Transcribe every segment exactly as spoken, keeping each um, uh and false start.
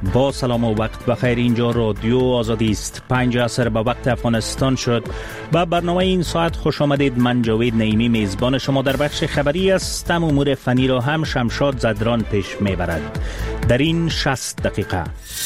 با سلام و وقت بخیر. اینجا رادیو آزادی است. پنج عصر به وقت افغانستان شد. با برنامه این ساعت خوش آمدید. من جاوید نعیمی میزبان شما در بخش خبری هستم. امور فنی را هم شمشاد زدران پیش میبرد. در این شصت دقیقه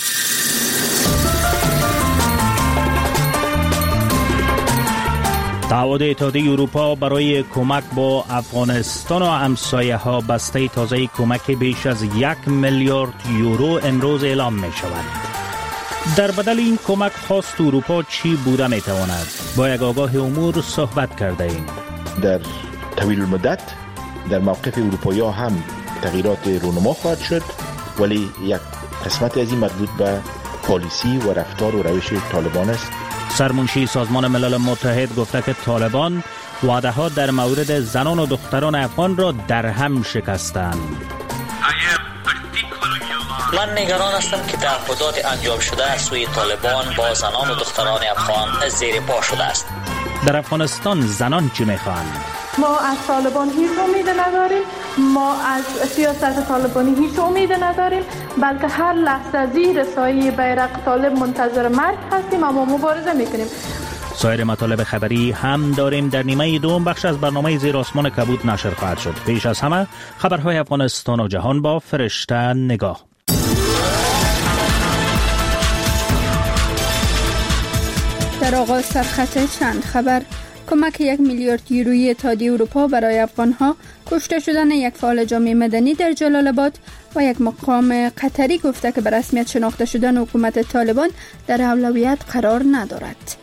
تعهد اتحادیه اروپا برای کمک با افغانستان و همسایه ها بسته تازه کمک بیش از یک میلیارد یورو امروز اعلام می شود. در بدل این کمک خواست اروپا چی بوده می تواند؟ با یک آگاه امور صحبت کرده ایم. در طویل المدت در موقف اروپایی ها هم تغییرات رونما خواهد شد، ولی یک قسمت از این مربوط به پالیسی و رفتار و روش طالبان است. سرمنشی سازمان ملل متحد گفته که طالبان وعده ها در مورد زنان و دختران افغان را در هم شکستند. من نگران هستم که تعهدات انجام شده از سوی طالبان با زنان و دختران افغان زیر پا شده است. در افغانستان زنان چی میخواهند؟ ما از طالبان هیچ امید نداریم، ما از سیاست طالبانی هیچ امید نداریم، بلکه هر لحظه زیر سایه بیرق طالب منتظر مرگ هستیم، اما مبارزه میکنیم. سایر مطالب خبری هم داریم. در نیمه دوم بخش از برنامه زیر آسمان کبود نشر خواهد شد. پیش از همه خبرهای افغانستان و جهان با فرشته نگاه. در آغاز سرخط چند خبر: کمک یک میلیارد یورویی اتحادیه اروپا برای افغانها، کشته شدن یک فعال جامعه مدنی در جلال آباد و یک مقام قطری گفته که به رسمیت شناخته شدن حکومت طالبان در اولویت قرار ندارد.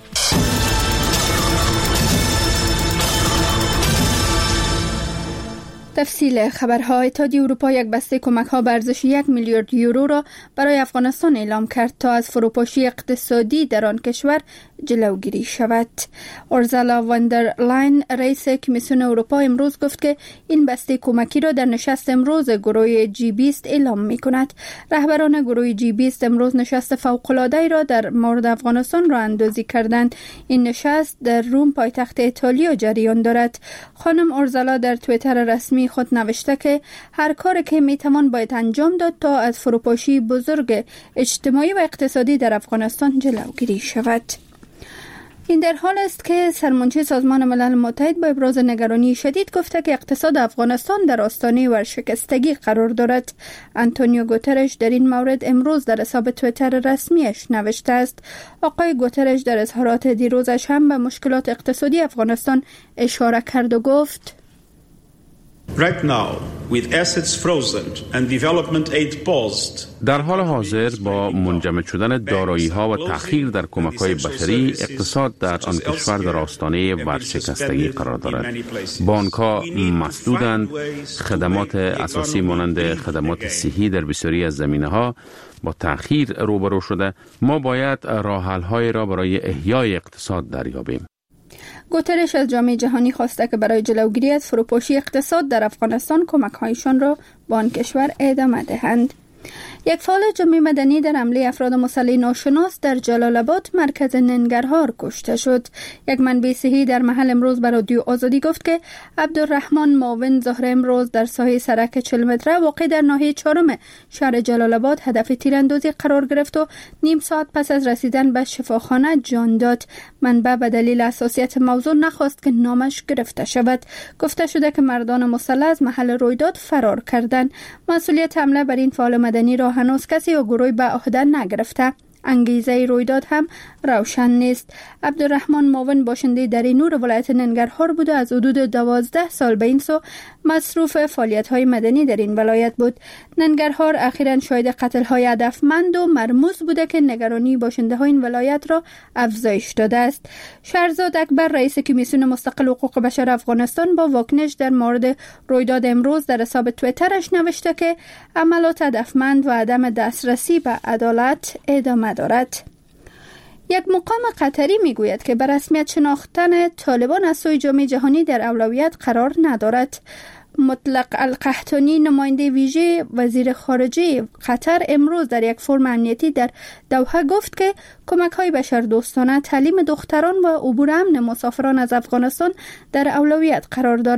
تفصیل خبرها: اتحادیه اروپا یک بسته کمک‌ها به ارزش یک میلیارد یورو را برای افغانستان اعلام کرد تا از فروپاشی اقتصادی در آن کشور جلوگیری شود. اورزالا واندر لاین رئیس کمیسیون اروپا امروز گفت که این بسته کمکی را در نشست امروز گروه جی بیست اعلام می‌کند. رهبران گروه جی بیست امروز نشست فوق‌العاده‌ای را در مورد افغانستان راه اندازی کردند. این نشست در روم پایتخت ایتالیا جریان دارد. خانم اورزالا در توییتر رسمی خود نوشته که هر کاری که میتوان باید انجام داد تا از فروپاشی بزرگ اجتماعی و اقتصادی در افغانستان جلوگیری شود. این در حال است که سرمنشی سازمان ملل متحد با ابراز نگرانی شدید گفته که اقتصاد افغانستان در آستانه ورشکستگی قرار دارد. آنتونیو گوترش در این مورد امروز در حساب توییتر رسمیش نوشته است. آقای گوترش در اظهارات دیروزش هم به مشکلات اقتصادی افغانستان اشاره کرد و گفت: Right now, with assets frozen and development aid paused, در حال حاضر با منجمد شدن دارایی‌ها و تأخیر در کمک‌های بشری، اقتصاد در آن کشور در آستانه ورشکستگی قرار دارد. بانک‌ها مسدودند، خدمات اساسی مانند خدمات صحی در بسیاری از زمینه‌ها با تأخیر روبرو شده. ما باید راه‌حل‌هایی را برای احیای اقتصاد دریابیم. گوترش از جامعه جهانی خواسته که برای جلوگیری از فروپاشی اقتصاد در افغانستان کمک‌هایشان را به آن کشور ادامه دهند. یک فعال جامعه مدنی در حمله افراد مسلح ناشناس در جلال آباد مرکز ننگرهار کشته شد. یک منبع صحی در محل امروز به رادیو آزادی گفت که عبدالرحمن معاون ظهر امروز در ساحه سرک چهل متره واقع در ناحیه چهارم شهر جلال آباد هدف تیراندازی قرار گرفت و نیم ساعت پس از رسیدن به شفاخانه جان داد. منبع به دلیل حساسیت موضوع نخواست که نامش گرفته شود. گفته شده که مردان مسلح از محل رویداد فرار کردند. مسئولیت حمله بر این فعال مدنی را هنوز کسی یا گروهی به عهده نگرفته. انگیزه رویداد هم روشن نیست. عبدالرحمن معاون باشنده درینور ولایت ننگرهار بود و از حدود دوازده سال به این سو مصروف فعالیت‌های مدنی در این ولایت بود. ننگرهار اخیراً شاهد قتل‌های هدفمند و مرموز بوده که نگرانی باشنده‌های این ولایت را افزایش داده است. شهرزاد اکبر رئیس کمیسیون مستقل حقوق بشر افغانستان با واکنش در مورد رویداد امروز در حساب توییترش نوشته که عملات هدفمند و عدم دسترسی به عدالت ادامه دارد. یک مقام قطری میگوید که به رسمیت شناختن طالبان از سوی جامعه جهانی در اولویت قرار ندارد. مطلق القحطانی نماینده ویژه وزیر خارجه قطر امروز در یک فرم امنیتی در دوحه گفت که کمک‌های بشردوستانه، تعلیم دختران و عبور امن مسافران از افغانستان در اولویت قرار دارد.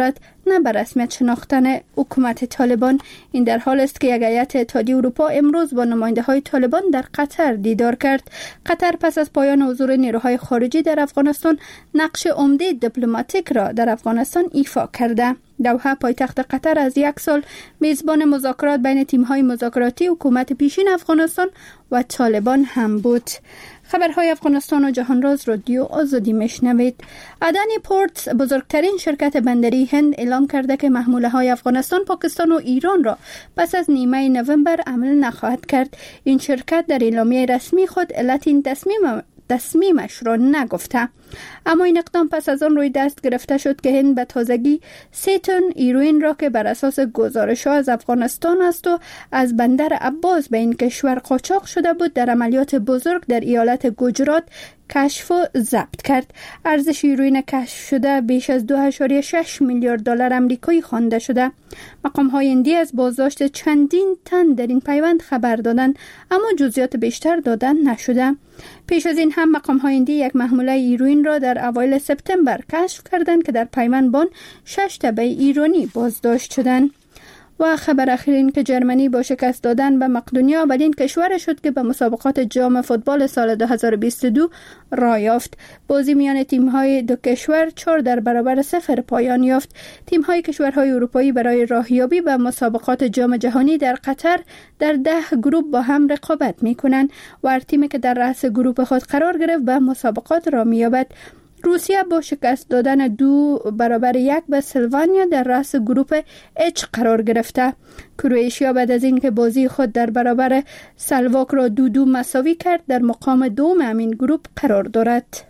نه به رسمیت شناختن حکومت طالبان. این در حال است که یک هیئت اتحادیه اروپا امروز با نماینده های طالبان در قطر دیدار کرد. قطر پس از پایان حضور نیروهای خارجی در افغانستان نقش عمده دیپلماتیک را در افغانستان ایفا کرده. دوحه پایتخت قطر از یک سال میزبان مذاکرات بین تیم‌های مذاکراتی حکومت پیشین افغانستان و طالبان هم بود. خبرهای افغانستان و جهان راز رادیو آزادی میشنوید. ادانی پورتس بزرگترین شرکت بندری هند اعلام کرده که محموله های افغانستان، پاکستان و ایران را پس از نیمه نوامبر عمل نخواهد کرد. این شرکت در اعلامیه رسمی خود علت این تصمیم تصمیمش را نگفته، اما این اقدام پس از آن روی دست گرفته شد که هند به تازگی سه تن هیروئین را که بر اساس گزارش‌ها از افغانستان است و از بندر عباس به این کشور قاچاق شده بود در عملیات بزرگ در ایالت گوجرات کشف و ضبط کرد. ارزش هیروئین کشف شده بیش از دو ممیز شش میلیارد دلار آمریکایی خوانده شده. مقام‌های هندی از بازداشت چندین تن در این پیوند خبر دادند، اما جزئیات بیشتر دادن نشده. پیش از این هم مقام‌های هندی یک محموله هیروئین را در اوایل سپتامبر کشف کردند که در پیوند بان شش تبع ایرانی بازداشت شدند. و خبر اخیر این که جرمنی با شکست دادن به مقدونیا اولین کشور شد که به مسابقات جام فوتبال سال دو هزار و بیست و دو راه یافت. بازی میان تیم‌های دو کشور چهار در برابر صفر پایان یافت. تیم‌های کشورهای اروپایی برای راهیابی به مسابقات جام جهانی در قطر در ده گروه با هم رقابت می‌کنند و هر تیمی که در رأس گروه خود قرار گرفت به مسابقات راه می‌یابد. روسیه با شکست دادن دو برابر یک به سلوانیا در رأس گروه اچ قرار گرفته. کرواتیا بعد از اینکه بازی خود در برابر سلواک را دو دو مساوی کرد در مقام دوم همین گروه قرار دارد.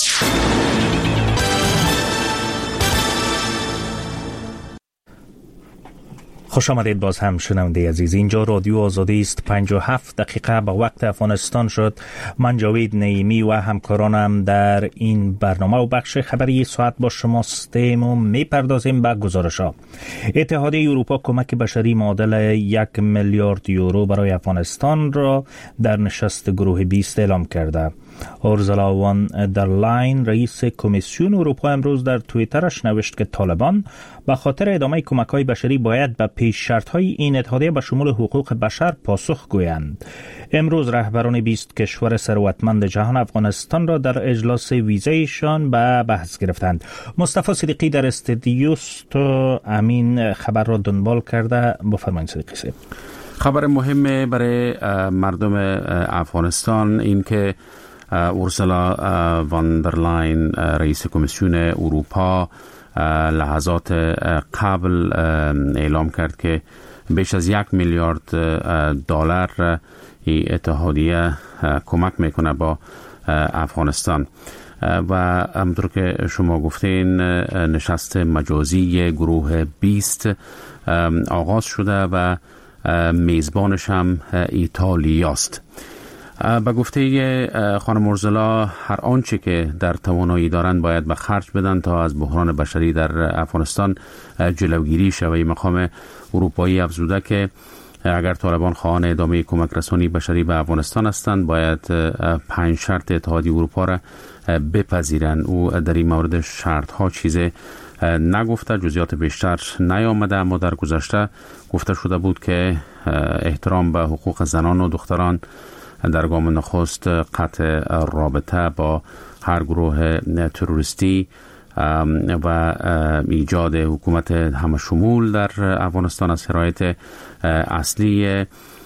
خوش آمدید باز هم شنونده عزیز. اینجا رادیو آزادی است. پنجاه و هفت دقیقه به وقت افغانستان شد. من جاوید نعیمی و همکارانم در این برنامه و بخش خبری ساعت با شما هستیم و میپردازیم به گزارش‌ها. اتحادیه اروپا کمک بشری معادل یک میلیارد یورو برای افغانستان را در نشست گروه بیست اعلام کرده. اورزولا وان در لاین رئیس کمیسیون اروپا امروز در توییترش نوشت که طالبان به خاطر ادامه کمک‌های بشری باید به پیش شرط‌های این اتحادیه به شمول حقوق بشر پاسخ گویند. امروز رهبران بیست کشور ثروتمند جهان افغانستان را در اجلاس ویزایشان به بحث گرفتند. مصطفی صدیقی در استودیو است و امین خبر را دنبال کرده. بفرمایید صدیقی صاحب. خبر مهمه برای مردم افغانستان این که اورسولا وان در لاین رئیس کمیسیون اروپا لحظات قبل اعلام کرد که بیش از یک میلیارد دلار اتحادیه کمک میکنه با افغانستان و همونطور که شما گفتین نشست مجازی گروه بیست آغاز شده و میزبانش هم ایتالیا است. به گفته خانم اورزولا هر آنچه که در توانایی دارند باید به خرج بدن تا از بحران بشری در افغانستان جلوگیری شود. مقام اروپایی افزوده که اگر طالبان خواهان ادامه کمک رسانی بشری به افغانستان هستند باید پنج شرط اتحادیه اروپا را بپذیرند. او در این مورد شرط ها چیز نگفته، جزئیات بیشتر نیامده، اما در گذشته گفته شده بود که احترام به حقوق زنان و دختران در گام نخست، قطع رابطه با هر گروه تروریستی و ایجاد حکومت همشمول در افغانستان از شرایط اصلی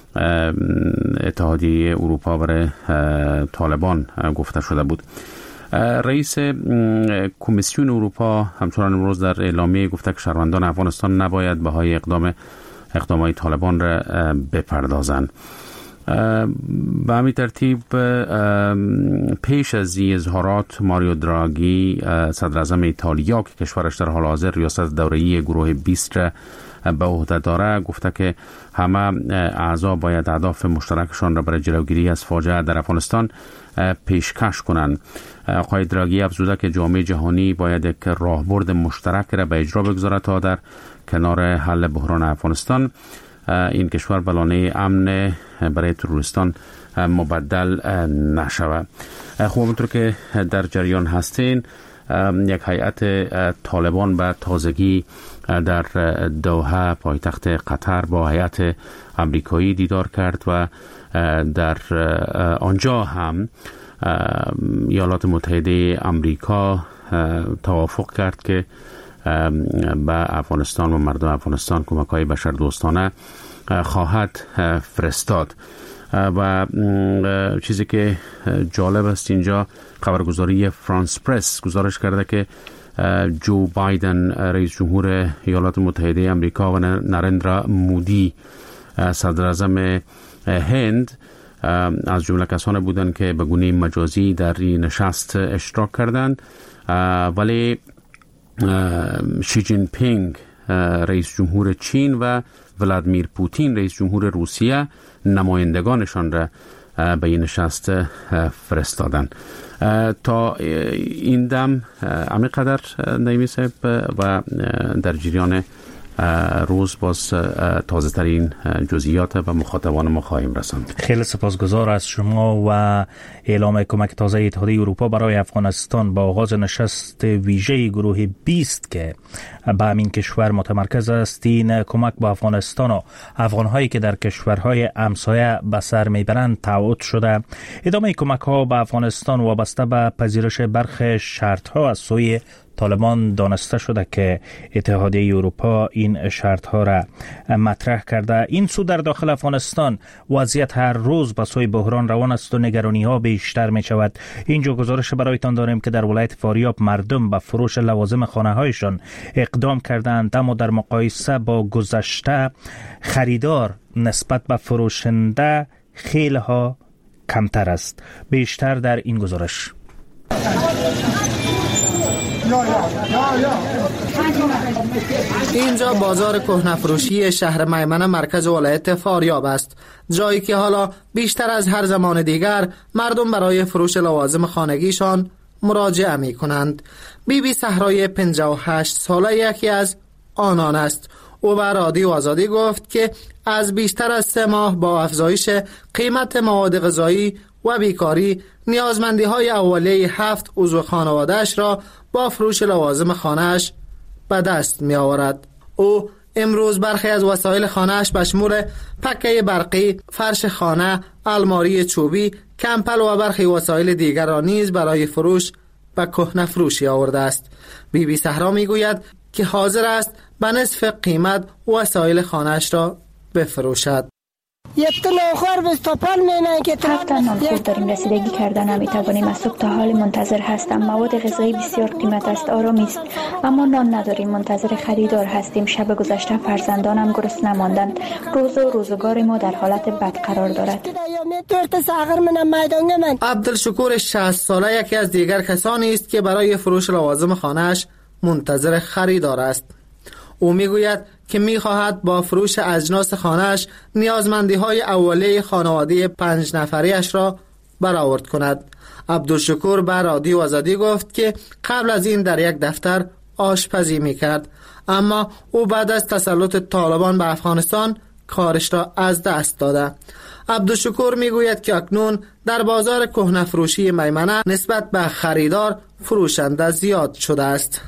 اتحادیه اروپا برای طالبان گفته شده بود. رئیس کمیسیون اروپا همچنان امروز در اعلامیه گفته که شهروندان افغانستان نباید بهای اقدام اقدامات طالبان را بپردازند. به همین ترتیب پیش از این اظهارات ماریو دراگی صدر اعظم ایتالیا که کشورش در حال حاضر ریاست دوره‌ای گروه بیست را به عهده داره گفته که همه اعضا باید اهداف مشترکشان را برای جلوگیری از فاجعه در افغانستان پیشکش کنند. آقای دراگی افزوده که جامعه جهانی باید یک راهبرد مشترک را به اجرا بگذارد تا در کنار حل بحران افغانستان این کشور به لانه امن برای تروریستان مبدل نشود. خب همونطور که در جریان هستین یک هیئت طالبان به تازگی در دوحه پایتخت قطر با هیئت امریکایی دیدار کرد و در آنجا هم ایالات متحده امریکا توافق کرد که به افغانستان و مردم افغانستان کمک‌های بشردوستانه خواهد فرستاد. و چیزی که جالب است اینجا خبرگزاری فرانس پرس گزارش کرده که جو بایدن رئیس جمهور ایالات متحده امریکا و نریندرا مودی صدر اعظم هند از جمله کسانی بودند که به گونه مجازی در این نشست اشتراک کردند، ولی شی جین پینگ رئیس جمهور چین و ولادیمیر پوتین رئیس جمهور روسیه نمایندگانشان را به این نشست فرستادن. تا این دم همینقدر نعیمی صاحب و در جریان روز باز تازه ترین جزئیات و مخاطبان ما خواهیم رساند. خیلی سپاسگزار از شما و اعلام کمک تازه اتحادیه اروپا برای افغانستان با آغاز نشست ویژه گروه بیست که به همین کشور متمرکز است. این کمک با افغانستان و افغانهایی که در کشورهای همسایه به سر میبرند تعهد شده. ادامه کمک ها به افغانستان وابسته به پذیرش برخی شرط ها از سوی طالبان دانسته شده که اتحادیه اروپا این شرط ها را مطرح کرده. این سو در داخل افغانستان وضعیت هر روز به سوی بحران روان است و نگرانی ها بیشتر می شود. اینجا گزارش برایتان داریم که در ولایت فاریاب مردم به فروش لوازم خانه هایشان اقدام کردند، اما در مقایسه با گذشته خریدار نسبت به فروشنده خیلی ها کمتر است. بیشتر در این گزارش. اینجا بازار کهنه‌فروشی شهر میمنه مرکز ولایت فاریاب است، جایی که حالا بیشتر از هر زمان دیگر مردم برای فروش لوازم خانگیشان مراجعه می کنند. بی بی صحرای پنجاه و هشت ساله یکی از آنان است. او به رادیو آزادی گفت که از بیشتر از سه ماه با افزایش قیمت مواد غذایی و بیکاری نیازمندی های اولیه هفت عضو خانواده‌اش را با فروش لوازم خانه‌اش به دست می آورد. او امروز برخی از وسایل خانه‌اش به شمول پکه برقی، فرش خانه، الماری چوبی، کمپل و برخی وسایل دیگر را نیز برای فروش به کهنه فروشی آورده است. بی بی صحرا می گوید که حاضر است به نصف قیمت وسایل خانه‌اش را بفروشد. یک تن آخر بس تا پل مینه که هفت نان خود داریم، رسیدگی کردن نمیتوانیم. از صبح تا حال منتظر هستم. مواد غذایی بسیار قیمت است، آرامی است، اما نان نداریم. منتظر خریدار هستیم. شب گذشته فرزندانم گرسنه ماندند. روز و روزگار ما در حالت بد قرار دارد. عبدالشکور شصت ساله یکی از دیگر کسانی است که برای فروش لوازم خانه‌اش منتظر خریدار است. او میگوید که میخواهد با فروش اجناس خانه‌اش نیازمندی های اولیه خانواده پنج نفریش را برآورد کند. عبدالشکور به رادیو آزادی گفت که قبل از این در یک دفتر آشپزی میکرد، اما او بعد از تسلط طالبان به افغانستان کارش را از دست داده. عبدالشکور میگوید که اکنون در بازار کهنه فروشی میمنه نسبت به خریدار فروشنده زیاد شده است.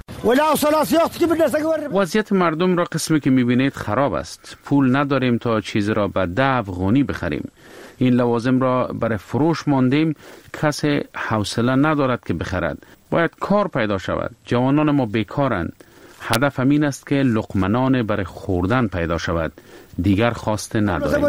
وضعیت مردم را قسمی که میبینید خراب است. پول نداریم تا چیزی را به ده افغانی بخریم. این لوازم را برای فروش ماندیم، کسی حوصله ندارد که بخرد. باید کار پیدا شود. جوانان ما بیکارند. هدف همین است که لقمنان برای خوردن پیدا شود. دیگر خواسته نداریم.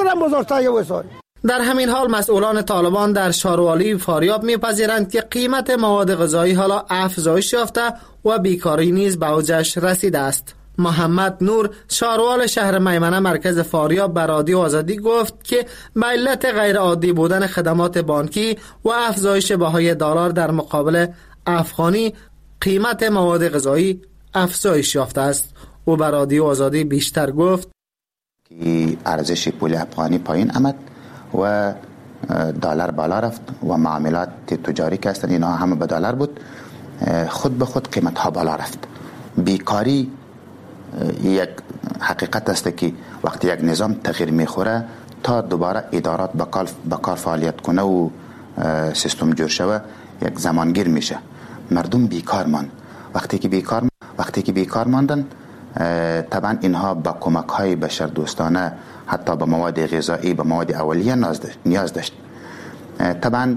در همین حال مسئولان طالبان در شاروالی فاریاب میپذیرند که قیمت مواد غذایی حالا افزایش یافته و بیکاری نیز به اوجش رسیده است. محمد نور شاروال شهر میمنه مرکز فاریاب به رادیو آزادی گفت که به علت غیر عادی بودن خدمات بانکی و افزایش بهای دلار در مقابل افغانی قیمت مواد غذایی افزایش یافته است. او به رادیو آزادی بیشتر گفت که ارزش پول افغانی پایین آمد و دلار بالا رفت و معاملات تجاری که هستند اینها همه به دلار بود، خود به خود قیمت ها بالا رفت. بیکاری یک حقیقت است که وقتی یک نظام تغییر میخوره تا دوباره ادارات به کار فعالیت کنه و سیستم جور شوه یک زمانگیر میشه. مردم بیکار ماند. وقتی که بیکار وقتی که بیکار ماندن طبعا اینها با کمک های بشر دوستانه حتی به مواد غذایی به مواد اولیه نیاز داشت. طبعا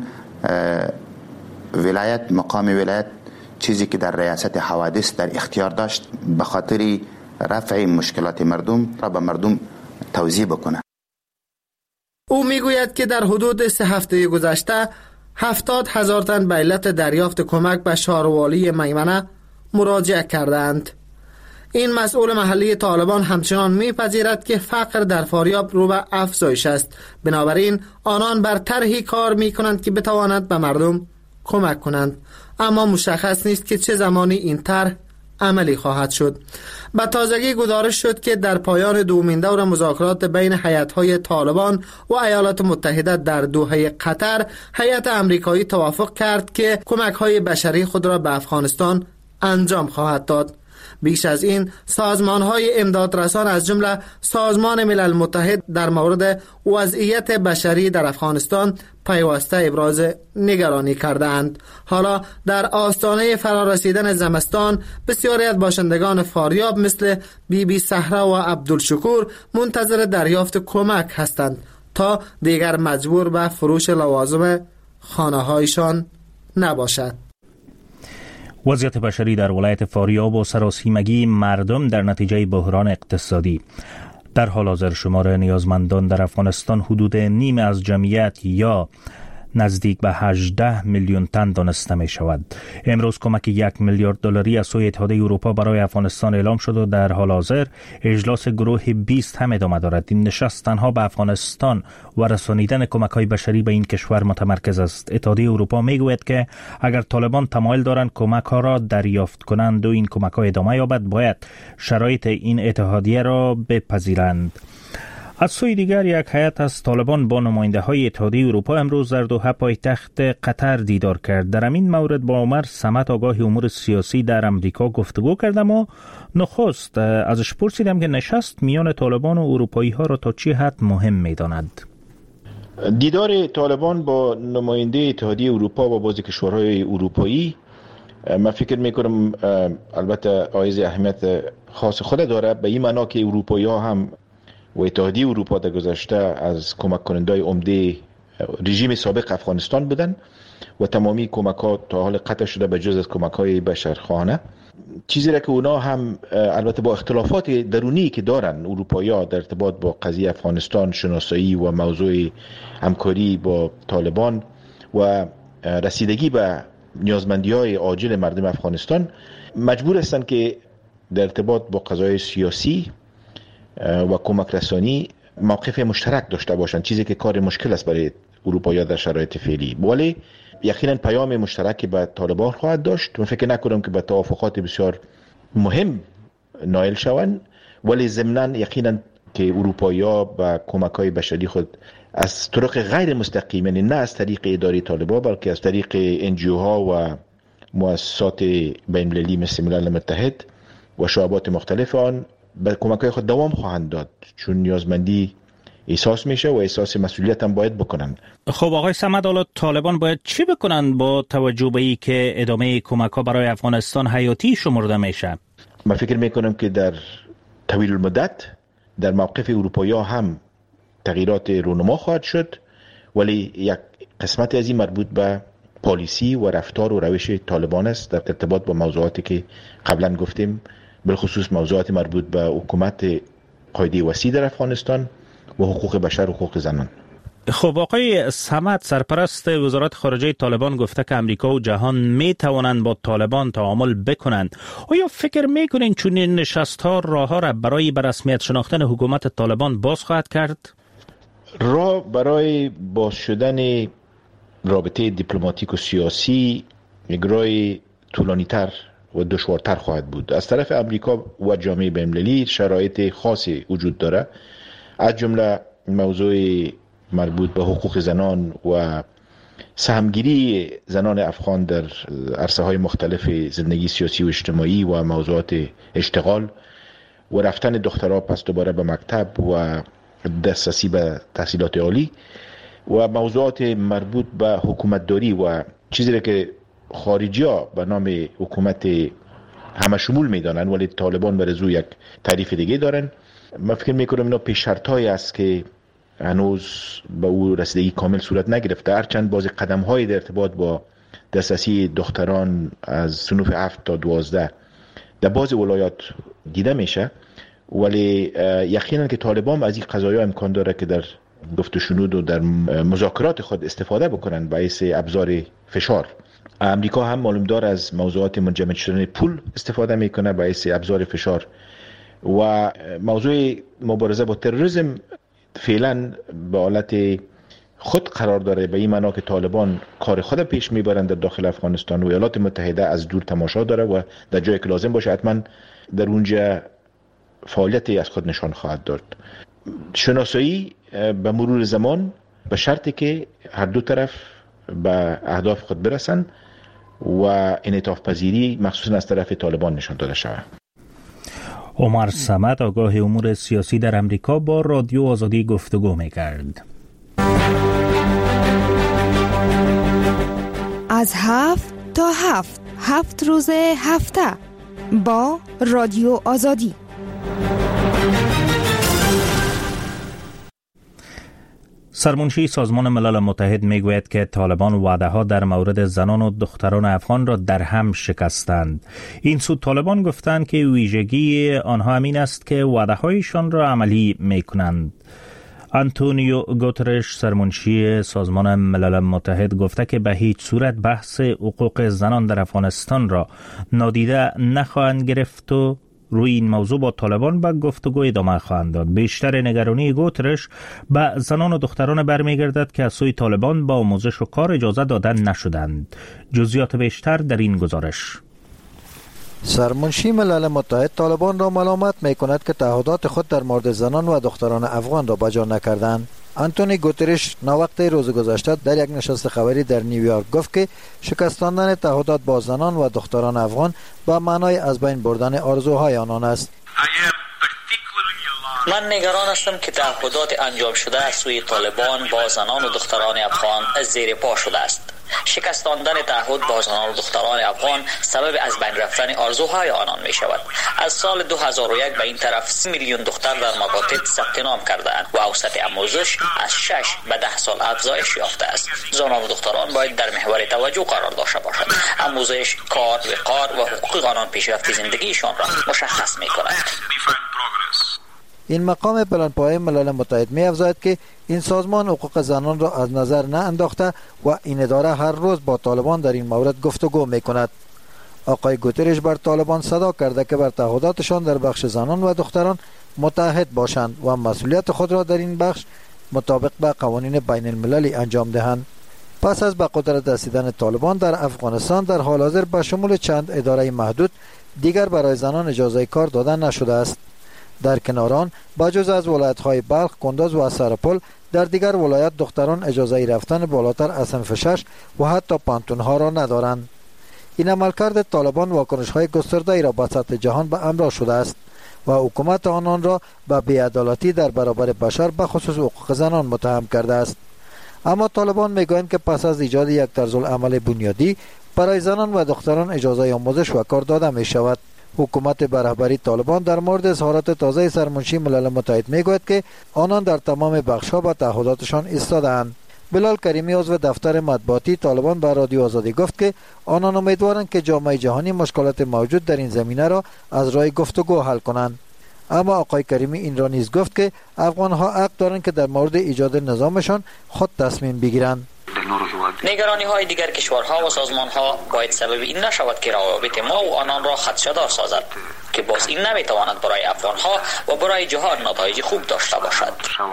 ولایت مقام ولایت چیزی که در ریاست حوادث در اختیار داشت به خاطر رفع مشکلات مردم را به مردم توزیع بکنه. او میگوید که در حدود سه هفته گذشته هفتاد هزار تن به علت دریافت کمک به شهروالی میمنه مراجعه کردند. این مسئول محلی طالبان همچنان میپذیرد که فقر در فاریاب رو به افزایش است. بنابراین آنان بر طرحی کار میکنند که بتواند به مردم کمک کنند، اما مشخص نیست که چه زمانی این طرح عملی خواهد شد. به تازگی گزارش شد که در پایان دومین دور مذاکرات بین هیئت‌های طالبان و ایالات متحده در دوحه قطر، هیئت آمریکایی توافق کرد که کمک‌های بشری خود را به افغانستان انجام خواهد داد. بیش از این سازمان‌های امدادرسان از جمله سازمان ملل متحد در مورد وضعیت بشری در افغانستان پیوسته ابراز نگرانی کردند. حالا در آستانه فرارسیدن زمستان بسیاری از باشندگان فاریاب مثل بی بی صحرا و عبدالشکور منتظر دریافت کمک هستند تا دیگر مجبور به فروش لوازم خانه‌هایشان نباشد. وضعیت بشری در ولایت فاریاب و سراسیمگی مردم در نتیجه بحران اقتصادی. در حال حاضر شمار نیازمندان در افغانستان حدود نیم از جمعیت یا نزدیک به هجده میلیون تن دانسته می شود. امروز کمک یک میلیارد دلاری از سوی اتحادیه اروپا برای افغانستان اعلام شد و در حال حاضر اجلاس گروه بیست هم ادامه دارد. این نشست تنها به افغانستان و رسانیدن کمک های بشری به این کشور متمرکز است. اتحادیه اروپا می گوید که اگر طالبان تمایل دارند کمک ها را دریافت کنند و این کمک ها ادامه یابد، باید شرایط این اتحادیه را بپذیرند. از سوی دیگر یک هیئت از طالبان با نماینده های اتحادیه اروپا امروز در دوحه پایتخت قطر دیدار کرد. در این مورد با عمر صمد آگاه امور سیاسی در امریکا گفتگو کردم و نخست ازش پرسیدم که نشست میان طالبان و اروپایی ها را تا چه حد مهم می‌داند. دیدار طالبان با نماینده اتحادیه اروپا و بعضی کشورهای اروپایی من فکر میکنم البته آیز اهمیت خاص خود داره، به این معنا که اروپایی ها هم و اتحادیه اروپا در گذشته از کمک کننده‌های عمده رژیم سابق افغانستان بودن و تمامی کمک‌ها تا حال قطع شده به جز از کمک‌های بشرخوانه. چیزی را که اونا هم البته با اختلافات درونی که دارن اروپایی‌ها در ارتباط با قضیه افغانستان، شناسایی و موضوع همکاری با طالبان و رسیدگی به نیازمندی‌های عاجل مردم افغانستان، مجبور هستند که در ارتباط با قضایای سیاسی و کمک رسانی موقف مشترک داشته باشند، چیزی که کار مشکل است برای اروپایی در شرایط فعلی. ولی یقینا پیام مشترک به طالبان خواهد داشت. من فکر نکنم که به توافقات بسیار مهم نائل شوند، ولی ضمناً یقینا که اروپایی‌ها با کمک‌های بشری خود از طرق غیر مستقیم، یعنی نه از طریق اداره طالبان بلکه از طریق انجیو ها و مؤسسات بین‌المللی مثل ملل متحد و شعبات مختلف آن به کمک‌های خود دوام خواهند داد، چون نیازمندی احساس میشه و احساس مسئولیت هم باید بکنن. خب آقای صمد، حالا طالبان باید چی بکنن با توجه به ای که ادامه کمک‌ها برای افغانستان حیاتی شمرده میشه؟ من فکر میکنم که در طویل المدت در موقف اروپایی‌ها هم تغییرات رونما خواهد شد، ولی یک قسمت از این مربوط به پالیسی و رفتار و روش طالبان است در ارتباط با موضوعاتی که قبلا گفتیم، بالخصوص موضوعات مربوط به حکومت قاعده وسیع در افغانستان و حقوق بشر و حقوق زنان. خب آقای صمد، سرپرست وزارت خارجه طالبان گفته که امریکا و جهان می توانند با طالبان تعامل بکنند. آیا فکر میکنین چون این نشست ها راه ها را برای به رسمیت شناختن حکومت طالبان باز خواهد کرد؟ راه برای باز شدن رابطه دیپلماتیک و سیاسی اجرای طولانی تر و دشوارتر خواهد بود. از طرف امریکا و جامعه بین‌المللی شرایط خاصی وجود داره، از جمله موضوع مربوط به حقوق زنان و سهمگیری زنان افغان در عرصه های مختلف زندگی سیاسی و اجتماعی و موضوعات اشتغال و رفتن دخترها پس دوباره به مکتب و دسترسی به تحصیلات عالی و موضوعات مربوط به حکومت داری و چیزی که خارجی ها به نام حکومت همه شمول میدانن، ولی طالبان بر زو یک تعریف دیگه دارن. من فکر میکنم اینا پیش شرط هایی است که هنوز به او رسیدگی کامل صورت نگرفته، هرچند بعضی قدم های در ارتباط با دسترسی دختران از صنوف هفت تا دوازده در بعضی ولایات دیده میشه، ولی یقینا که طالبان از این قضایا امکان داره که در گفت و شنود و در مذاکرات خود استفاده بکنن باعث ابزار فشار. امریکا هم معلوم دار از موضوعات منجمد شدن پول استفاده میکنه باعث ابزار فشار و موضوع مبارزه با تروریسم فعلا به حالت خود قرار داره، به این معنا که طالبان کار خود پیش میبرند در داخل افغانستان و ایالات متحده از دور تماشا داره و در جایی که لازم باشه حتما در اونجا فعالیتی از خود نشان خواهد داد. شناسایی به مرور زمان به شرطی که هر دو طرف به اهداف خود برسن و انعطاف پذیری مخصوصا از طرف طالبان نشان داده شود. عمر صمد آگاه امور سیاسی در امریکا با رادیو آزادی گفتگو می‌کرد. از هفت تا هفت هفت روز هفته با رادیو آزادی. سرمنشی سازمان ملل متحد میگوید که طالبان وعده ها در مورد زنان و دختران افغان را در هم شکستند. این سو طالبان گفتند که ویژگی آنها همین است که وعده هایشان را عملی میکنند. آنتونیو گوترش سرمنشی سازمان ملل متحد گفته که به هیچ صورت بحث حقوق زنان در افغانستان را نادیده نخواهند گرفت و روی این موضوع با طالبان به گفتگو ادامه خواهند داد. بیشتر نگرانی گوترش به زنان و دختران برمیگردد که از سوی طالبان با آموزش و کار اجازه دادن نشدند. جزئیات بیشتر در این گزارش. سرمنشی ملل متحد طالبان را ملامت می کند که تعهدات خود در مورد زنان و دختران افغان را بجا نکردند. آنتونی گوترش نوقت روز گذشته در یک نشست خبری در نیویورک گفت که شکستاندن تعهدات با زنان و دختران افغان به معنای از بین بردن آرزوهای آنان است. من نگران هستم که تعهدات انجام شده از سوی طالبان با زنان و دختران افغان از زیر پا شده است. شکستاندن تعهد با زنان و دختران افغان سبب از بین رفتن آرزوهای آنان می شود. از سال دو هزار و یک به این طرف سی میلیون دختر در مکاتب ثبت نام کرده‌اند و اوسط آموزش از شش به ده سال افزایش یافته است. زنان و دختران باید در محور توجه قرار داشته باشند. آموزش، کار، وقار و حقوق آنان پیشرفت زندگیشان را مشخص می کند. این مقام پلان‌پایه ملل متحد می افزاید که این سازمان حقوق زنان را از نظر نه انداخته و این اداره هر روز با طالبان در این مورد گفتگو می کند. آقای گوترش بر طالبان صدا کرده که بر تعهداتشان در بخش زنان و دختران متحد باشند و مسئولیت خود را در این بخش مطابق با قوانین بین المللی انجام دهند. پس از به قدرت رسیدن طالبان در افغانستان در حال حاضر به شمول چند اداره محدود دیگر برای زنان اجازه کار دادن نشده است. در کنار آن بجز از ولایت‌های بلخ، کندز و سرپل در دیگر ولایت دختران اجازه رفتن بالاتر از صنف شش و حتی پانتون‌ها را ندارند. این عملکرد طالبان واکنش‌های گسترده‌ای را به سطح جهان به همراه شده است و حکومت آنان را به بی‌عدالتی در برابر بشر به خصوص حقوق زنان متهم کرده است. اما طالبان می‌گویند که پس از ایجاد یک طرزالعمل بنیادی برای زنان و دختران اجازه آموزش و کار داده می‌شود. حکومت به رهبری طالبان در مورد اظهارات تازه سرمنشی ملل متحد میگوید که آنان در تمام بخش‌ها به تعهداتشان ایستاده‌اند. بلال کریمی عضو دفتر مطبوعاتی طالبان به رادیو آزادی گفت که آنان امیدوارند که جامعه جهانی مشکلات موجود در این زمینه را از راه گفتگو حل کنند. اما آقای کریمی این را نیز گفت که افغان‌ها حق دارند که در مورد ایجاد نظامشان خود تصمیم بگیرند. نگرانی های دیگر کشورها و سازمان ها باید سبب این نشود که روابط ما و آنان را خدشه‌دار سازد که باز این نمیتواند برای افغان ها و برای جهان نتایج خوب داشته باشد.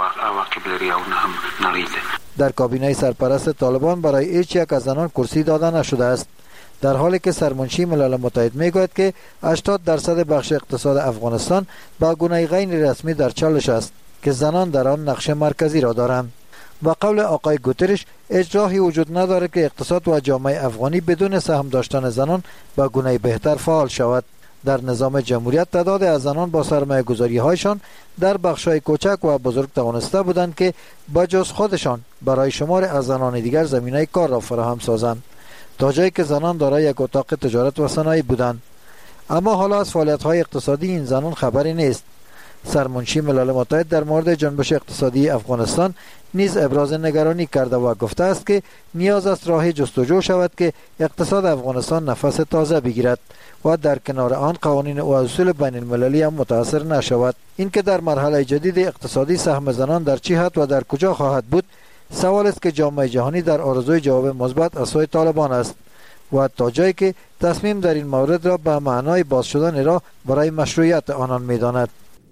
در کابینه سرپرست طالبان برای هیچ یک از زنان کرسی داده نشده است، در حالی که سرمنشی ملل متحد میگوید که هشتاد درصد بخش اقتصاد افغانستان با گونه غیر رسمی در چالش است که زنان در آن نقش مرکزی را دارند. با قول آقای گوترش اجراحی وجود ندارد که اقتصاد و جامعه افغانی بدون سهم داشتن زنان با گونه بهتر فعال شود. در نظام جمهوریت تعداد از زنان با سرمایه گذاری هایشان در بخش‌های کوچک و بزرگ توانسته بودند که بجز خودشان برای شمار از زنان دیگر زمینه کار را فراهم سازند. تا جایی که زنان دارای یک اتاق تجارت و صنایع بودند. اما حالا از فعالیت‌های اقتصادی این زنان خبری نیست. سرمنشی ملل متحد در مورد جنبش اقتصادی افغانستان نیز ابراز نگرانی کرده و گفته است که نیاز است راه جستجو شود که اقتصاد افغانستان نفس تازه بگیرد و در کنار آن قوانین و اصول بین المللی هم متاثر نشود. اینکه در مرحله جدید اقتصادی سهم زنان در چه حد و در کجا خواهد بود سوال است که جامعه جهانی در آرزوی جواب مثبت از سوی طالبان است و تا جایی که تصمیم در این مورد را به معنای باز شدن راه برای مشروعیت آنان می‌داند.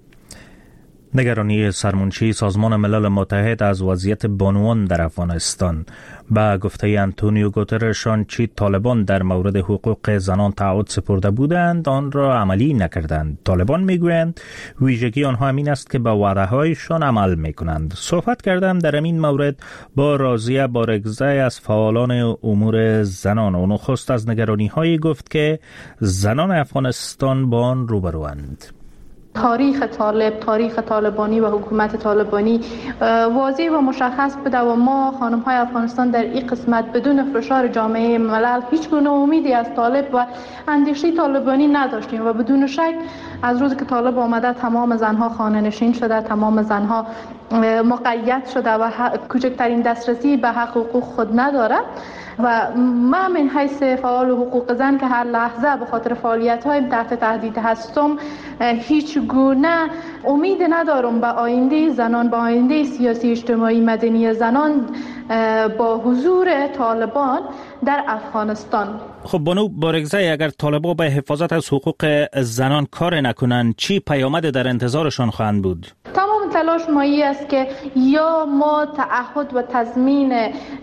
نگرانی سرمنشی سازمان ملل متحد از وضعیت بانوان در افغانستان. با گفته انتونیو گوترش آنچه طالبان در مورد حقوق زنان تعهد سپرده بودند آن را عملی نکردند. طالبان میگویند ویژگی آنها همین است که به وعده هایشان عمل میکنند. صحبت کردم در این مورد با راضیه بارگزی از فعالان امور زنان. او نخست از نگرانی هایی گفت که زنان افغانستان با آن روبروند. تاریخ طالب، تاریخ طالبانی و حکومت طالبانی واضح و مشخص بوده و ما خانم های افغانستان در این قسمت بدون فشار جامعه ملل هیچ گونه امیدی از طالب و اندیشه طالبانی نداشتیم و بدون شک از روزی که طالب آمده تمام زنها خانه نشین شده، تمام زنها مقید شده و کوچکترین دسترسی به حق حقوق خود نداره و من من حیث فعال حقوق زن که هر لحظه به خاطر فعالیت های تحت تهدید هستم هیچ گونه امید ندارم به آینده زنان، به آینده سیاسی اجتماعی مدنی زنان با حضور طالبان در افغانستان. خب بانو بارگزی، اگر طالبان به حفاظت از حقوق زنان کار نکنند چی پیامد در انتظارشان خواهند بود؟ تمام تلاش مایی است که یا ما تعهد و تضمین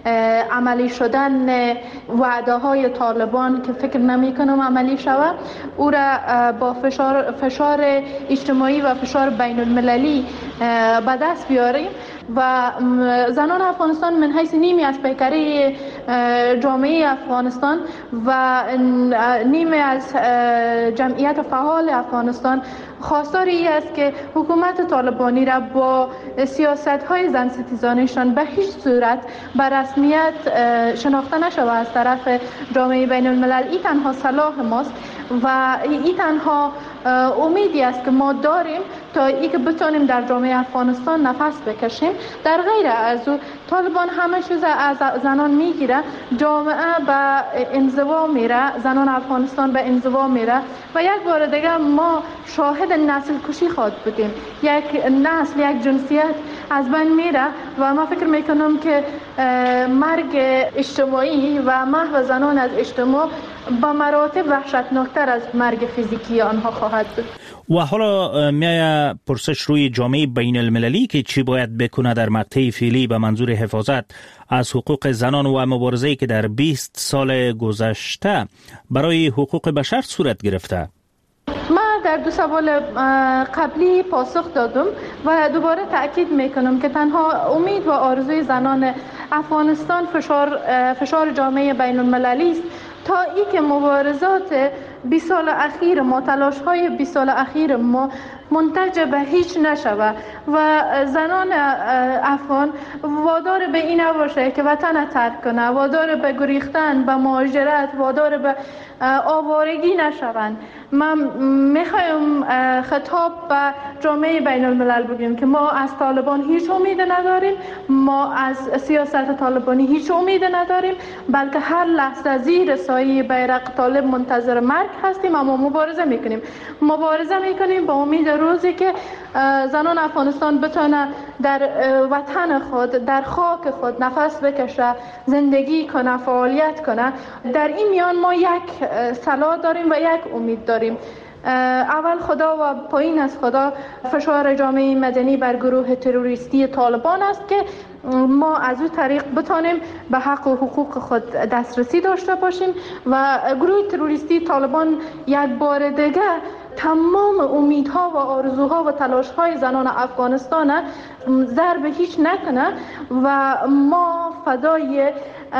عملی شدن وعده های طالبان که فکر نمی کنم عملی شود او را با فشار, فشار اجتماعی و فشار بین المللی به دست بیاریم و زنان افغانستان من حیث نیمی از پیکره جامعه افغانستان و نیمی از جمعیت فعال افغانستان خواستاری است که حکومت طالبانی را با سیاست های زن ستیزانشان به هیچ صورت به رسمیت شناخته نشود از طرف جامعه بین الملل. این تنها صلاح ماست و این تنها امیدی است که ما داریم تا ای که بتونیم در جامعه افغانستان نفس بکشیم. در غیر از او طالبان همه چیز از زنان میگیره، جامعه به انزوا میره، زنان افغانستان به انزوا میره و یک بار دیگه ما شاهد نسل کشی خواهد بودیم. یک نسل، یک جنسیت از بین میره و ما فکر میکنم که مرگ اجتماعی و محو زنان از اجتماع با مراتب وحشتناکتر از مرگ فیزیکی آنها خواهد بود. و حالا میای پرسش روی جامعه بین المللی که چی باید بکنه در مقطع فعلی به منظور حفاظت از حقوق زنان و مبارزه‌ای که در بیست سال گذشته برای حقوق بشر صورت گرفته؟ من در دو سوال قبلی پاسخ دادم و دوباره تأکید میکنم که تنها امید و آرزوی زنان افغانستان فشار فشار جامعه بین المللی است تا ای که مبارزات بیست سال اخیر ما، تلاش های بیست سال اخیر ما منتج به هیچ نشود و زنان افغان وادار به این نباشه که وطن ترک کنه، وادار به گریختن، به مهاجرت، وادار به آوارگی نشوند. من میخوایم خطاب به جامعه بین الملل بگیم که ما از طالبان هیچ امید نداریم، ما از سیاست طالبانی هیچ امید نداریم، بلکه هر لحظه زیر سایه بیرق طالب منتظر مرگ هستیم، اما مبارزه میکنیم مبارزه میکنیم با امید روزی که زنان افغانستان بتونه در وطن خود، در خاک خود نفس بکشه، زندگی کنه، فعالیت کنه. در این میان ما یک صلاح داریم و یک امید داریم. اول خدا و پایین از خدا فشار جامعه مدنی بر گروه تروریستی طالبان است که ما از اون طریق بتانیم به حق و حقوق خود دسترسی داشته باشیم و گروه تروریستی طالبان یک بار دیگه تمام امیدها و آرزوها و تلاشهای زنان افغانستان ضرب هیچ نکنه و ما فدای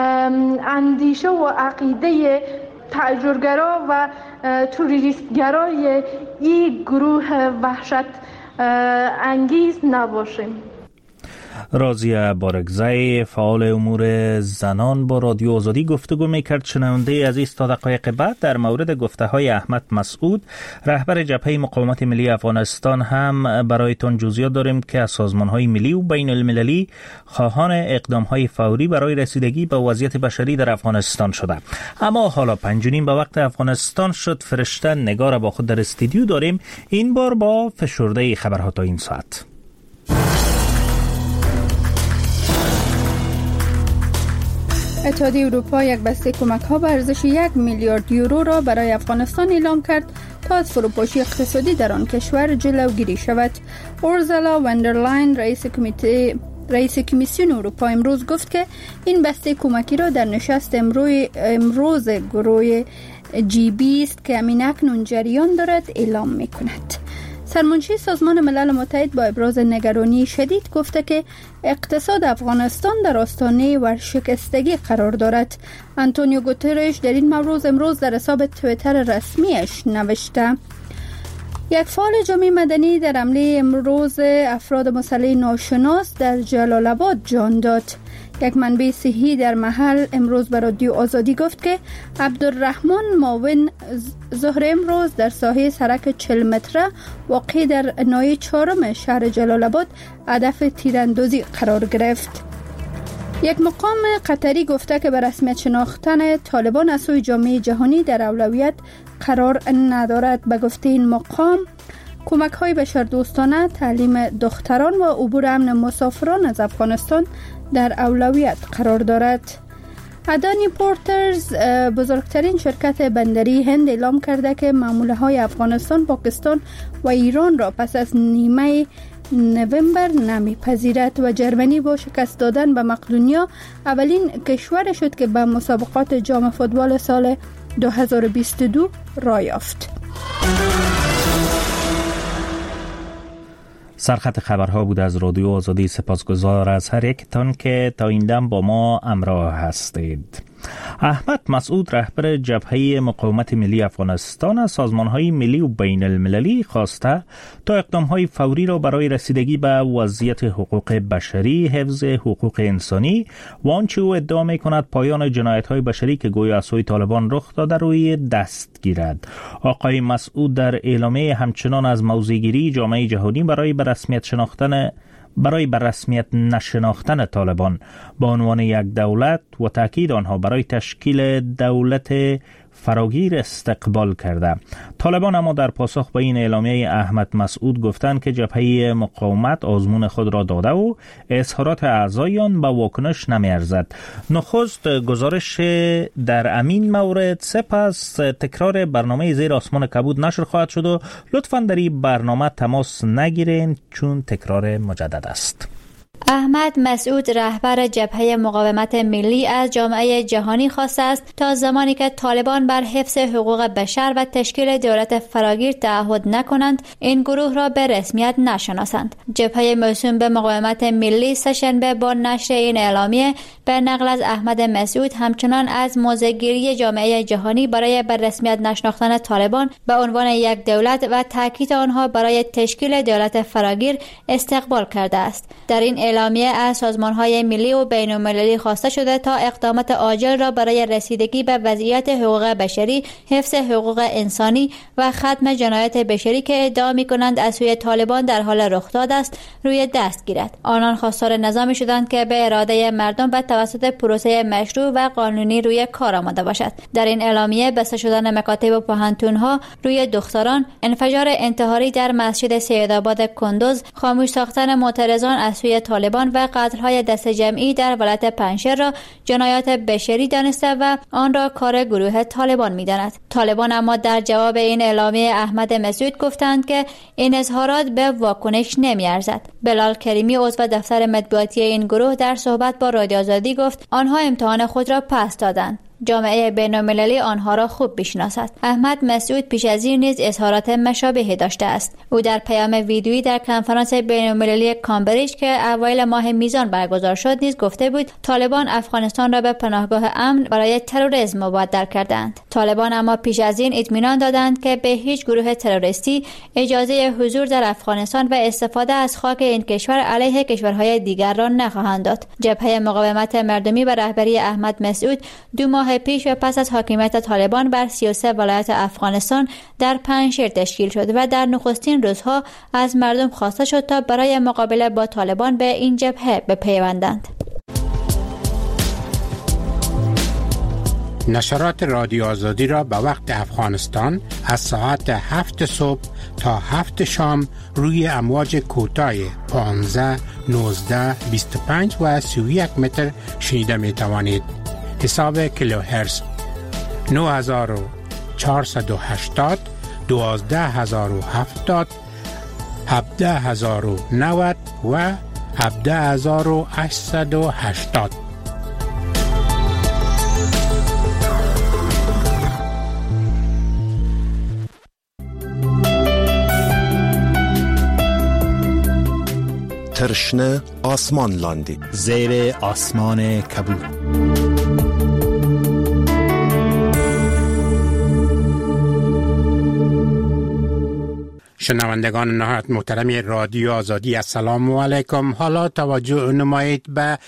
اندیشه و عقیده تأجرگرا و توریستگرای این گروه وحشت انگیز نباشیم. راضیه بارگزی فعال امور زنان با رادیو آزادی گفتگو میکرد. شنونده عزیز، تا دقایق بعد در مورد گفته های احمد مسعود رهبر جبهه مقاومت ملی افغانستان هم برایتان جزئیات داریم که از سازمان های ملی و بین المللی خواهان اقدام های فوری برای رسیدگی به وضعیت بشری در افغانستان شده. اما حالا پنجونیم به وقت افغانستان شد. فرشته نگار با خود در استودیو داریم، این بار با فشرده خبرها تا این ساعت. اتحادیه اروپا یک بسته کمک ها به ارزش یک میلیارد یورو را برای افغانستان اعلام کرد تا از فروپاشی اقتصادی در آن کشور جلوگیری شود. اورزالا وندرلاین رئیس کمیته رئیس کمیسیون اروپا امروز گفت که این بسته کمکی را در نشست امروز گروه جی بیست که همین اکنون جریان دارد اعلام می کند. سرمنشی سازمان ملل متحد با ابراز نگرانی شدید گفته که اقتصاد افغانستان در آستانه ورشکستگی قرار دارد. آنتونیو گوترش در این موضوع امروز در حساب توییتر رسمیش نوشته: یک فعال جامعه مدنی در حمله امروز افراد مسلح ناشناس در جلال آباد جان داد. یک منبع صحی در محل امروز به رادیو آزادی گفت که عبدالرحمن معاون ظهر امروز در ساحه سرک چهل متره واقع در ناحیه چهارم شهر جلال آباد هدف تیراندازی قرار گرفت. یک مقام قطری گفته که به رسمیت شناختن طالبان از سوی جامعه جهانی در اولویت قرار ندارد. به گفته این مقام، کمک های بشردوستانه، تعلیم دختران و عبور امن مسافران از افغانستان در اولویت قرار دارد. ادانی پورترز، بزرگترین شرکت بندری هند، اعلام کرده که معامله های افغانستان، پاکستان و ایران را پس از نیمه نوامبر نمیپذیرد و جرمنی با شکست دادن به مقدونیا اولین کشور شد که به مسابقات جام فوتبال سال دو هزار و بیست و دو راه یافت. سرخط خبرها بود از رادیو آزادی. سپاسگزار از هر یکتان که تا این دم با ما همراه هستید. احمد مسعود رهبر جبهه مقاومت ملی افغانستان از سازمان‌های ملی و بین المللی خواسته تا اقدام‌های فوری را برای رسیدگی به وضعیت حقوق بشری، حفظ حقوق انسانی و آنچه او ادعا می‌کند پایان جنایت‌های بشری که گویا از سوی طالبان رخ داده روی دست گیرد. آقای مسعود در اعلامیه همچنان از موضع‌گیری جامعه جهانی برای به رسمیت شناختن برای بر رسمیت نشناختن طالبان به عنوان یک دولت و تاکید آنها برای تشکیل دولت فراگیر استقبال کرده. طالبان اما در پاسخ به این اعلامیه احمد مسعود گفتند که جبهه مقاومت آزمون خود را داده و اظهارات اعضایان به واکنش نمی‌ارزد. نخست گزارش در امین مورد، سپس تکرار برنامه زیر آسمان کبود نشر خواهد شد و لطفاً در این برنامه تماس نگیرین چون تکرار مجدد است. احمد مسعود رهبر جبهه مقاومت ملی از جامعه جهانی خواسته است تا زمانی که طالبان بر حفظ حقوق بشر و تشکیل دولت فراگیر تعهد نکنند این گروه را به رسمیت نشناسند. جبهه موسوم به مقاومت ملی سه‌شنبه با نشر این اعلامیه به نقل از احمد مسعود همچنان از موضع‌گیری جامعه جهانی برای به رسمیت نشناختن طالبان به عنوان یک دولت و تاکید آنها برای تشکیل دولت فراگیر استقبال کرده است. در این اعلامیه از سازمان‌های ملی و بین‌المللی خواسته شده تا اقدامات عاجل را برای رسیدگی به وضعیت حقوق بشری، حفظ حقوق انسانی و ختم جنایات بشری که ادعا می‌کنند از سوی طالبان در حال رخ داده است روی دست گیرد. آنان خواستار نظامی شدند که به اراده مردم و توسط پروسه مشروع و قانونی روی کار آمده باشد. در این اعلامیه بسته شدن مکاتب و پوهنتون‌ها روی دختران، انفجار انتحاری در مسجد سیدآباد کندوز، خاموش ساختن معترضان از سوی طالبان و قتل‌های دست جمعی در ولایت پنجشیر را جنایات بشری دانسته و آن را کار گروه طالبان می‌داند. طالبان اما در جواب این اعلامیه احمد مسعود گفتند که این اظهارات به واکنش نمی‌ارزد. بلال کریمی عضو دفتر مطبوعاتی این گروه در صحبت با رادیو آزادی گفت آنها امتحان خود را پس دادند. جامعه بین‌المللی آنها را خوب می‌شناسد. احمد مسعود پیش از این نیز اظهارات مشابهی داشته است. او در پیام ویدیویی در کنفرانس بین‌المللی کامبریج که اوایل ماه میزان برگزار شد نیز گفته بود طالبان افغانستان را به پناهگاه امن برای تروریسم مبدل کردند. طالبان اما پیش از این اطمینان دادند که به هیچ گروه تروریستی اجازه حضور در افغانستان و استفاده از خاک این کشور علیه کشورهای دیگر را نخواهند داد. جبهه مقاومت مردمی و رهبری احمد مسعود دو ماه پیش و پس از حاکمیت طالبان بر سی و سه ولایت افغانستان در پنجشیر تشکیل شد و در نخستین روزها از مردم خواسته شد تا برای مقابله با طالبان به این جبهه بپیوندند. نشرات رادیو آزادی را به وقت افغانستان از ساعت هفت صبح تا هفت شام روی امواج کوتاه پانزده، نوزده، بیست و پنج و سی و یک متر شنیده می توانید. حساب کیلوهرتز نه هزار و چهارصد و هشتاد، دوازده هزار و هفتاد، هفده هزار و نود و هفده هزار و هشتصد و هشتاد. ترشنه آسمان لاندی زیر آسمان کبود. شنوندگان نهایت محترم رادیو آزادی السلام علیکم. حالا توجه نمایید به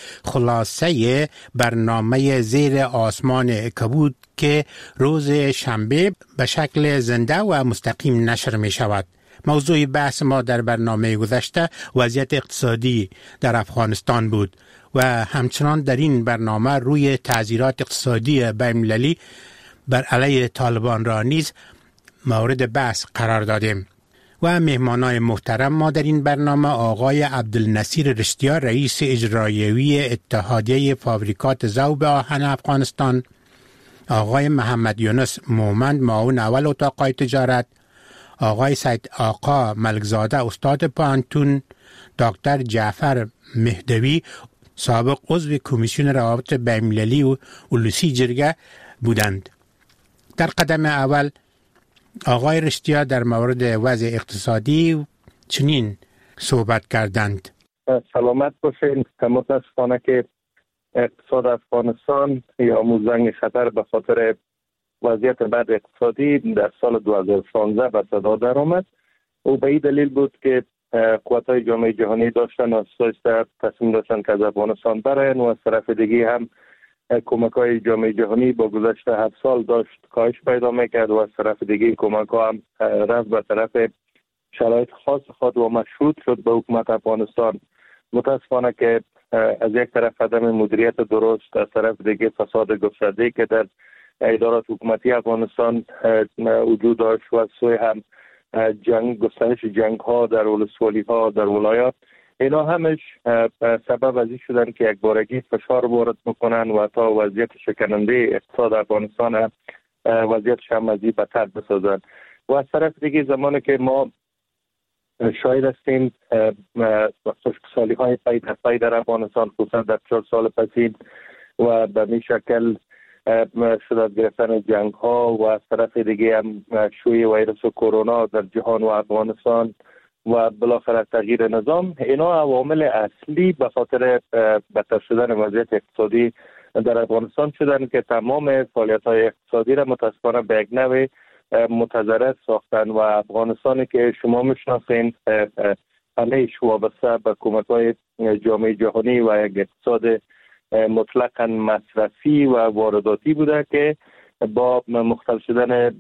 خلاصه برنامه زیر آسمان کبود که روز شنبه به شکل زنده و مستقیم نشر می شود. موضوع بحث ما در برنامه گذشته وضعیت اقتصادی در افغانستان بود و همچنان در این برنامه روی تعزیرات اقتصادی بین‌المللی بر علیه طالبان را نیز مورد بحث قرار دادیم. و مهمانان محترم ما در این برنامه آقای عبدالنصیر رشتیا رئیس اجرایی اتحادیه فابریکات ذوب آهن افغانستان، آقای محمد یونس مومند معاون اول اتاق تجارت، آقای سید آقا ملکزاده استاد پانتون، دکتر جعفر مهدوی سابق عضو کمیسیون روابط بین‌المللی و اولوسی جرگه بودند. در قدم اول آقای رشتیا در مورد وضع اقتصادی چنین صحبت کردند. سلامت باشین. متاسفانه که اقتصاد افغانستان یا موزنگ خطر به خاطر وضعیت بد اقتصادی در سال دو هزار و شانزده به صدا در آمد. او به این دلیل بود که قوت‌های جامعه جهانی داشتن آساسا تصمیم داشتن که از افغانستان براین و از طرف دیگه هم کمک‌های جامعه جهانی با گذشت هفت سال داشت کاهش پیدا میکرد و از طرف دیگه کمک‌ها هم رفت به طرف شرایط خاص خود و مشروط شد به حکومت افغانستان. متاسفانه که از یک طرف عدم مدیریت درست، از طرف دیگه فساد گسترده که در ادارات حکومتی افغانستان وجود داشت و از سوی هم جنگ گسترش جنگ ها در ولسوالی ها در ولایات، اینا همش سبب از این شدن که یک بارگی فشار وارد میکنن و تا وضعیت شکننده اقتصاد افغانستان وضعیتش هم از این بدتر بسازن. و از طرف دیگه زمانی که ما شاید هستیم خشکسالی های پی در پی در افغانستان خصوصا در چهار سال پسین و به می شکل شدت گرفتن جنگ ها و از طرف دیگه هم شوی ویروس کرونا در جهان و افغانستان و بالاخره تغییر نظام، اینا عوامل اصلی به خاطر بدتر شدن وضعیت اقتصادی در افغانستان شدن که تمام فعالیت های اقتصادی را متاسفانه به یک نوع متضرر ساختن و افغانستانی که شما میشناسین همه‌اش وابسته به کمک های جامعه جهانی و یک اقتصاد مطلقاً مصرفی و وارداتی بوده که با مختل شدن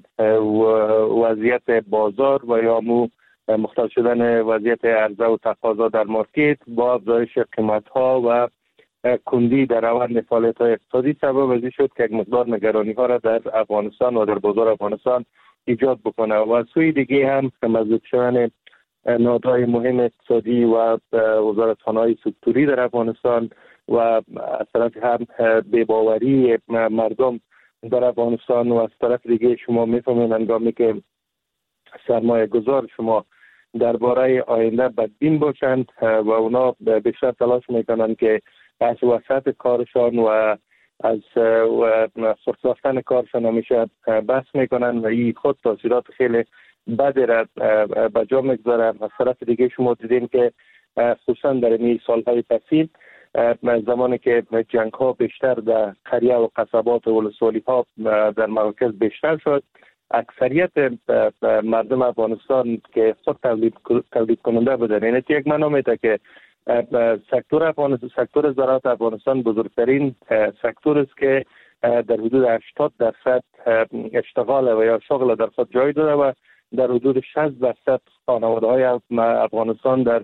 وضعیت بازار و یا مو مختل شدن وضعیت عرضه و تقاضا در مارکت با افزایش قیمت ها و کندی در روند فعالیت های اقتصادی سبب از این شد که یک مقدار نگرانی ها را در افغانستان و در بازار افغانستان ایجاد بکنه و از سوی دیگه هم مزید شدن نهادهای مهم اقتصادی و وزارتخانه‌های سکتوری در افغانستان و از طرف هم بی‌باوری مردم در افغانستان و از طرف دیگه شما میفهمین هنگامی که سرمایه گذار شما درباره آینده بدبین باشند و اونا بیشتر تلاش میکنن که از وسط کارشان و از خودساختن کارشان همیشه بحث میکنن و این خود تاثیرات خیلی بدی را به جا میگذاره. از طرف دیگه شما دیدین که خصوصا در این سالهای پسین زمانی که جنگ ها بیشتر در قریه و قصبات و ولسوالی ها در مراکز بیشتر شد، اکثریت مردم افغانستان که خود تولید تولید کننده بودن، یعنی یک معنا میده که سکتور افغانستان، سکتور زراعت افغانستان بزرگترین سکتور است که در حدود هشتاد درصد اشتغال و یا شغل در خود جای داده و در حدود شصت درصد خانواده های افغانستان در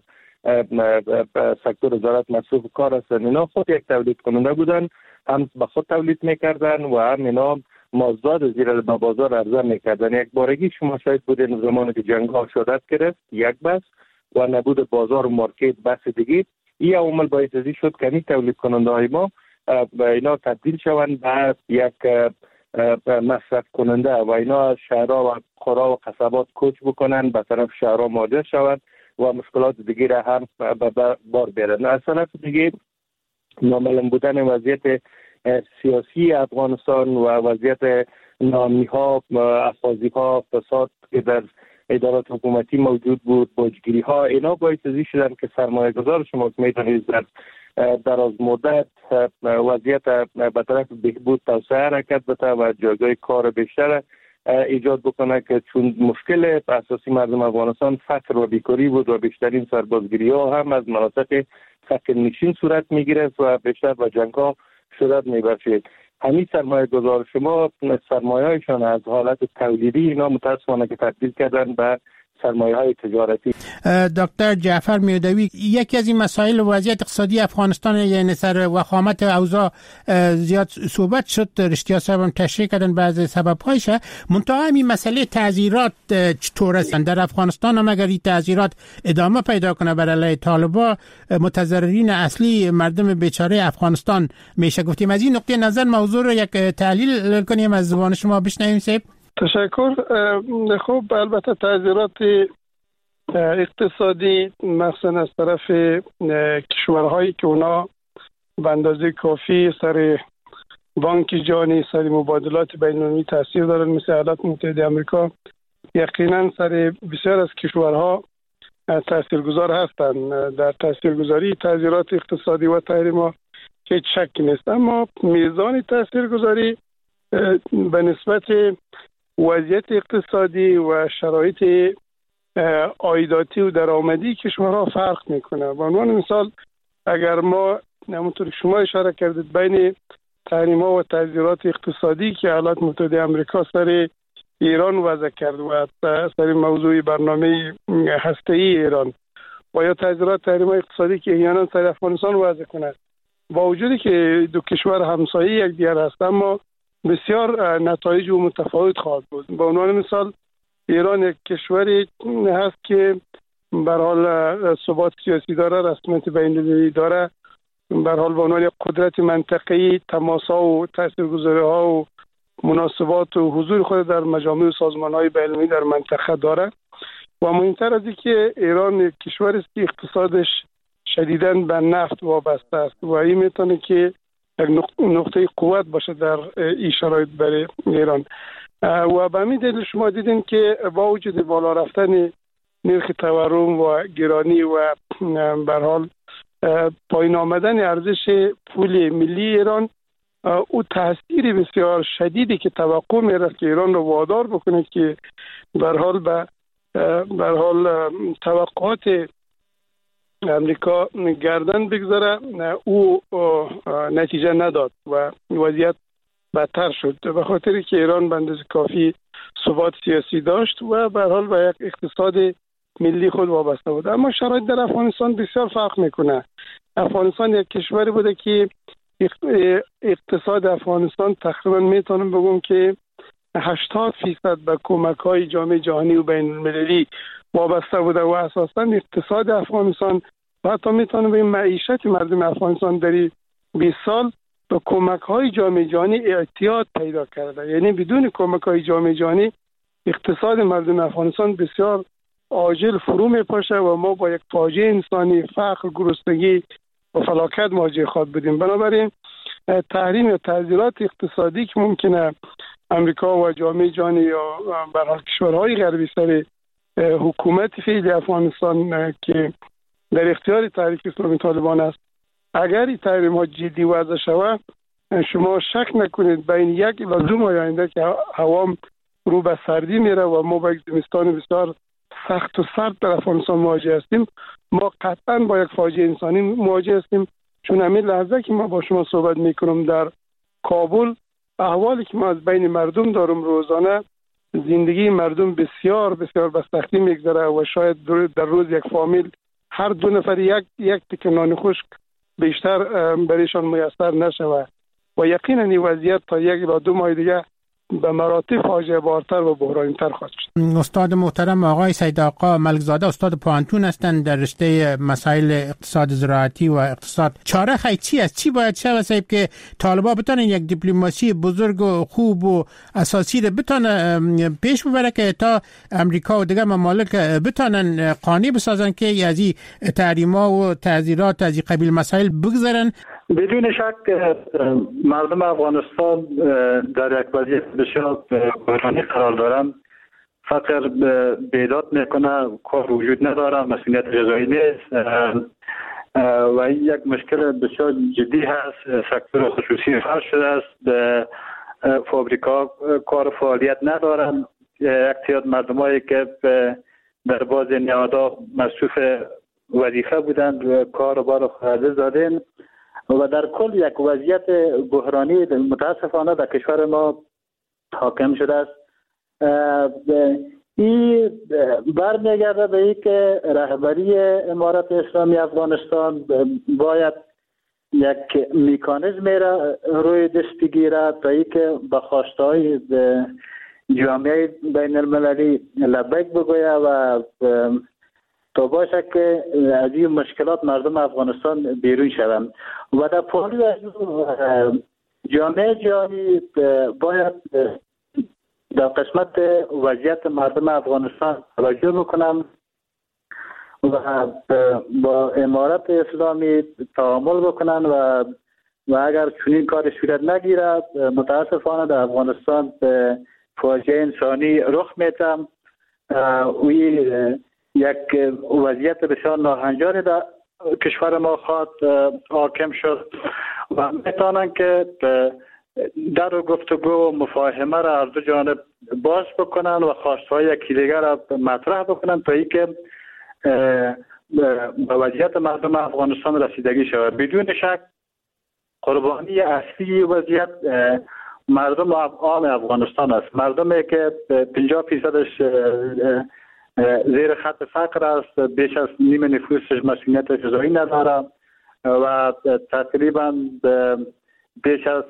سکتور زراعت مصروف کار هستند. اینا خود یک تولید کننده بودن، هم به خود تولید میکردن و هم اینا مازاد زیر به بازار عرضه میکردن. یک بارگی شما شاید بودین زمانی که جنگ ها شدت گرفت یک بس و نبود بازار و مارکت بس دیگه، این عوامل باعث ازی شد که این تولید کننده های ما اینا تبدیل شوند به یک مصرف کننده و اینا شهرها و قرا و قصبات کوچ بکنن، به طرف شهرها مهاجر شوند و مشکلات دیگه را هم به بار بیارن. از طرف دیگه نامعلوم بودن وضعیت سیاسی افغانستان و وضعیت نامی ها، افغازی ها، فساد که در ادارات حکومتی موجود بود، باجگیری ها، اینا باعث ازی شدن که سرمایه گذار شما میتونید در دراز مدت وضعیت به طرف بهبود توسعه حرکت بده و جایگاه کار بیشتر ایجاد بکنه، که چون مشکل اساسی مردم افغانستان فقر و بیکاری بود و بیشترین سربازگیری ها هم از مناطق فقر نشین صورت میگیره و بیشتر و جنگ ها شدت میبخشید. همین سرمایه گذار شما سرمایه هایشان از حالت تولیدی اینا متاسفانه که تبدیل کردن به سرمایه های تجارتی. دکتر جعفر میودوی، یکی از این مسائل وضعیت اقتصادی افغانستان، یعنی سر وخامت اوضاع زیاد صحبت شد، رشتیا صاحب هم تشریح کردن بعض سبب‌هایش. منتها همین مسئله تعزیرات چطور هستند در افغانستان؟ هم اگر این تعزیرات ادامه پیدا کنه بر علیه طالبان، متضررین اصلی مردم بیچاره افغانستان میشه. گفتیم از این نقطه نظر موضوع رو یک تحلیل کنیم، از زبان شما بشنویم. صاحب تشکر. خب البته تعزیرات اقتصادی مثلا از طرف کشورهایی که اونا به اندازه کافی سر بانک جهانی، سر مبادلات بین‌المللی تاثیر دارن، مثل ایالات متحده آمریکا، یقینا سر بسیار از کشورها تاثیرگذار هستند. در تاثیرگذاری تعزیرات اقتصادی و تحریما هیچ شکی نیست، اما میزان تاثیرگذاری به نسبت وضعیت اقتصادی و شرایط عایداتی و درآمدی کشورها فرق میکنه. به عنوان مثال اگر ما همونطور شما اشاره کردید بین تحریم‌ها و تعزیرات اقتصادی که ایالات متحده آمریکا سر ایران وضع کرد و سر موضوع برنامه هسته‌ای ایران و یا تعزیرات تحریم‌های اقتصادی که احیانا سر افغانستان وضع کنه، با وجودی که دو کشور همسایه یکدیگر هست اما بسیار نتایج و متفاوت خواهد بود. به عنوان مثال ایران یک کشوری هست که به حال ثبات سیاسی داره، رسمیت بین‌المللی داره، به حال به عنوان قدرت منطقه‌ای تماس‌ها و تاثیرگذاری‌ها و مناسبات و حضور خود در مجامع و سازمان‌های بین‌المللی در منطقه داره و مهمتر از اینکه ایران یک کشوری است که اقتصادش شدیداً به نفت وابسته است و این میتونه که یک نقطه قوت باشه در این شرایط برای ایران. و به همین دلیل شما دیدین که با وجود بالا رفتن نرخ تورم و گرانی و به هر حال پایین آمدن ارزش پول ملی ایران، او تاثیر بسیار شدیدی که توقع میره که ایران رو وادار بکنه که به هر حال به به هر حال توقعات امریکا گردن بگذاره، او نتیجه نداد و وضعیت بدتر شد، به خاطری که ایران به اندازه کافی ثبات سیاسی داشت و به هر حال به یک اقتصاد ملی خود وابسته بود. اما شرایط در افغانستان بسیار فرق میکنه. افغانستان یک کشوری بوده که اقتصاد افغانستان تقریبا میتونم بگم که هشتاد فیصد به کمک‌های جامعه جهانی و بین‌المللی وابسته بوده و اساساً اقتصاد افغانستان و حتی میتونم بگم معیشت مردم افغانستان در بیست سال به کمک‌های جامعه جهانی اعتیاد پیدا کرده. یعنی بدون کمک‌های جامعه جهانی اقتصاد مردم افغانستان بسیار عاجل فرو میپاشه و ما با یک فاجعه انسانی، فقر، گرسنگی و فلاکت مواجه خواهد بودیم. بنابراین تحریم یا تعزیرات اقتصادی که ممکنه امریکا و جامعه جهانی یا به هر حال کشورهای غربی سر حکومت فعلی افغانستان که در اختیار تحریک اسلامی طالبان است، اگر این تحریم ها جدی وضع شود، شما شک نکنید بین یک الی دو ماه آینده که هوا رو به سردی میره و ما با یک زمستان بسیار سخت و سرد در افغانستان مواجه هستیم. ما قطعا با یک فاجعه انسانی مواجه هستیم، چون همین لحظه که ما با شما صحبت میکنم در کابل، احوالی که ما از بین مردم دارم روزانه، زندگی مردم بسیار بسیار به سختی میگذره و شاید در روز یک فامیل هر دو نفر یک یک تکه نان خشک بیشتر برایشان میسر نشود و یقینا این وضعیت تا یک الی دو ماه دیگه به مراتب فاجعه بارتر و بحرانی‌تر خواهد شد. استاد محترم آقای سید آقا ملکزاده استاد پوهنتون هستند در رشته مسائل اقتصاد زراعتی و اقتصاد. چاره خیلی چی است؟ چی باید شود صاحب که طالبان بتونن یک دیپلماسی بزرگ و خوب و اساسی رو بتونن پیش ببره که تا امریکا و دیگر ممالک بتونن قانع بسازن که از این تحریم‌ها و تعزیرات از این قبیل مسائل بگذرن؟ بدون شک مردم افغانستان در یک وضعیت بسیار بحرانی قرار دارند. فقر بیداد میکنه، کار وجود نداره، مسئولیت غذایی نیست و این یک مشکل بسیار جدی هست. سکتور خصوصی فرش شده است، فابریکا کار فعالیت ندارند. یک تعداد مردمایی که در باز نهادها مصروف وظیفه بودند و کار و بار خارج دادن و در کل یک وضعیت بحرانی متاسفانه در کشور ما حاکم شده است. این برمیگرده به این که رهبری امارت اسلامی افغانستان باید یک میکانیزمی را روی دست بگیره تا ای که به خواستهای جامعه بین المللی لبیک بگویه و تا باشه که از این مشکلات مردم افغانستان بیرون شوند و در پهلوی از جامعه جهانی باید در قسمت وضعیت مردم افغانستان توجه بکنم و با امارت اسلامی تعامل بکنن و و اگر چنین کار صورت نگیرد متاسفانه در افغانستان فاجعه انسانی رخ میده. وی یک وضعیت بسیار ناهنجاری در کشور ما خواهد حاکم شد و میتونن که در گفتگو و مفاهمه را از دو جانب باز بکنن و خواستهای یکی دیگر را مطرح بکنن تا اینکه به وضعیت مردم افغانستان رسیدگی شود. بدون شک قربانی اصلی وضعیت مردم عام افغانستان است. مردمی که پنجاه فیصدش زیر خط فقر است، بیش از نیم نفوسش مسئولیت غذایی نداره و تقریبا بیش از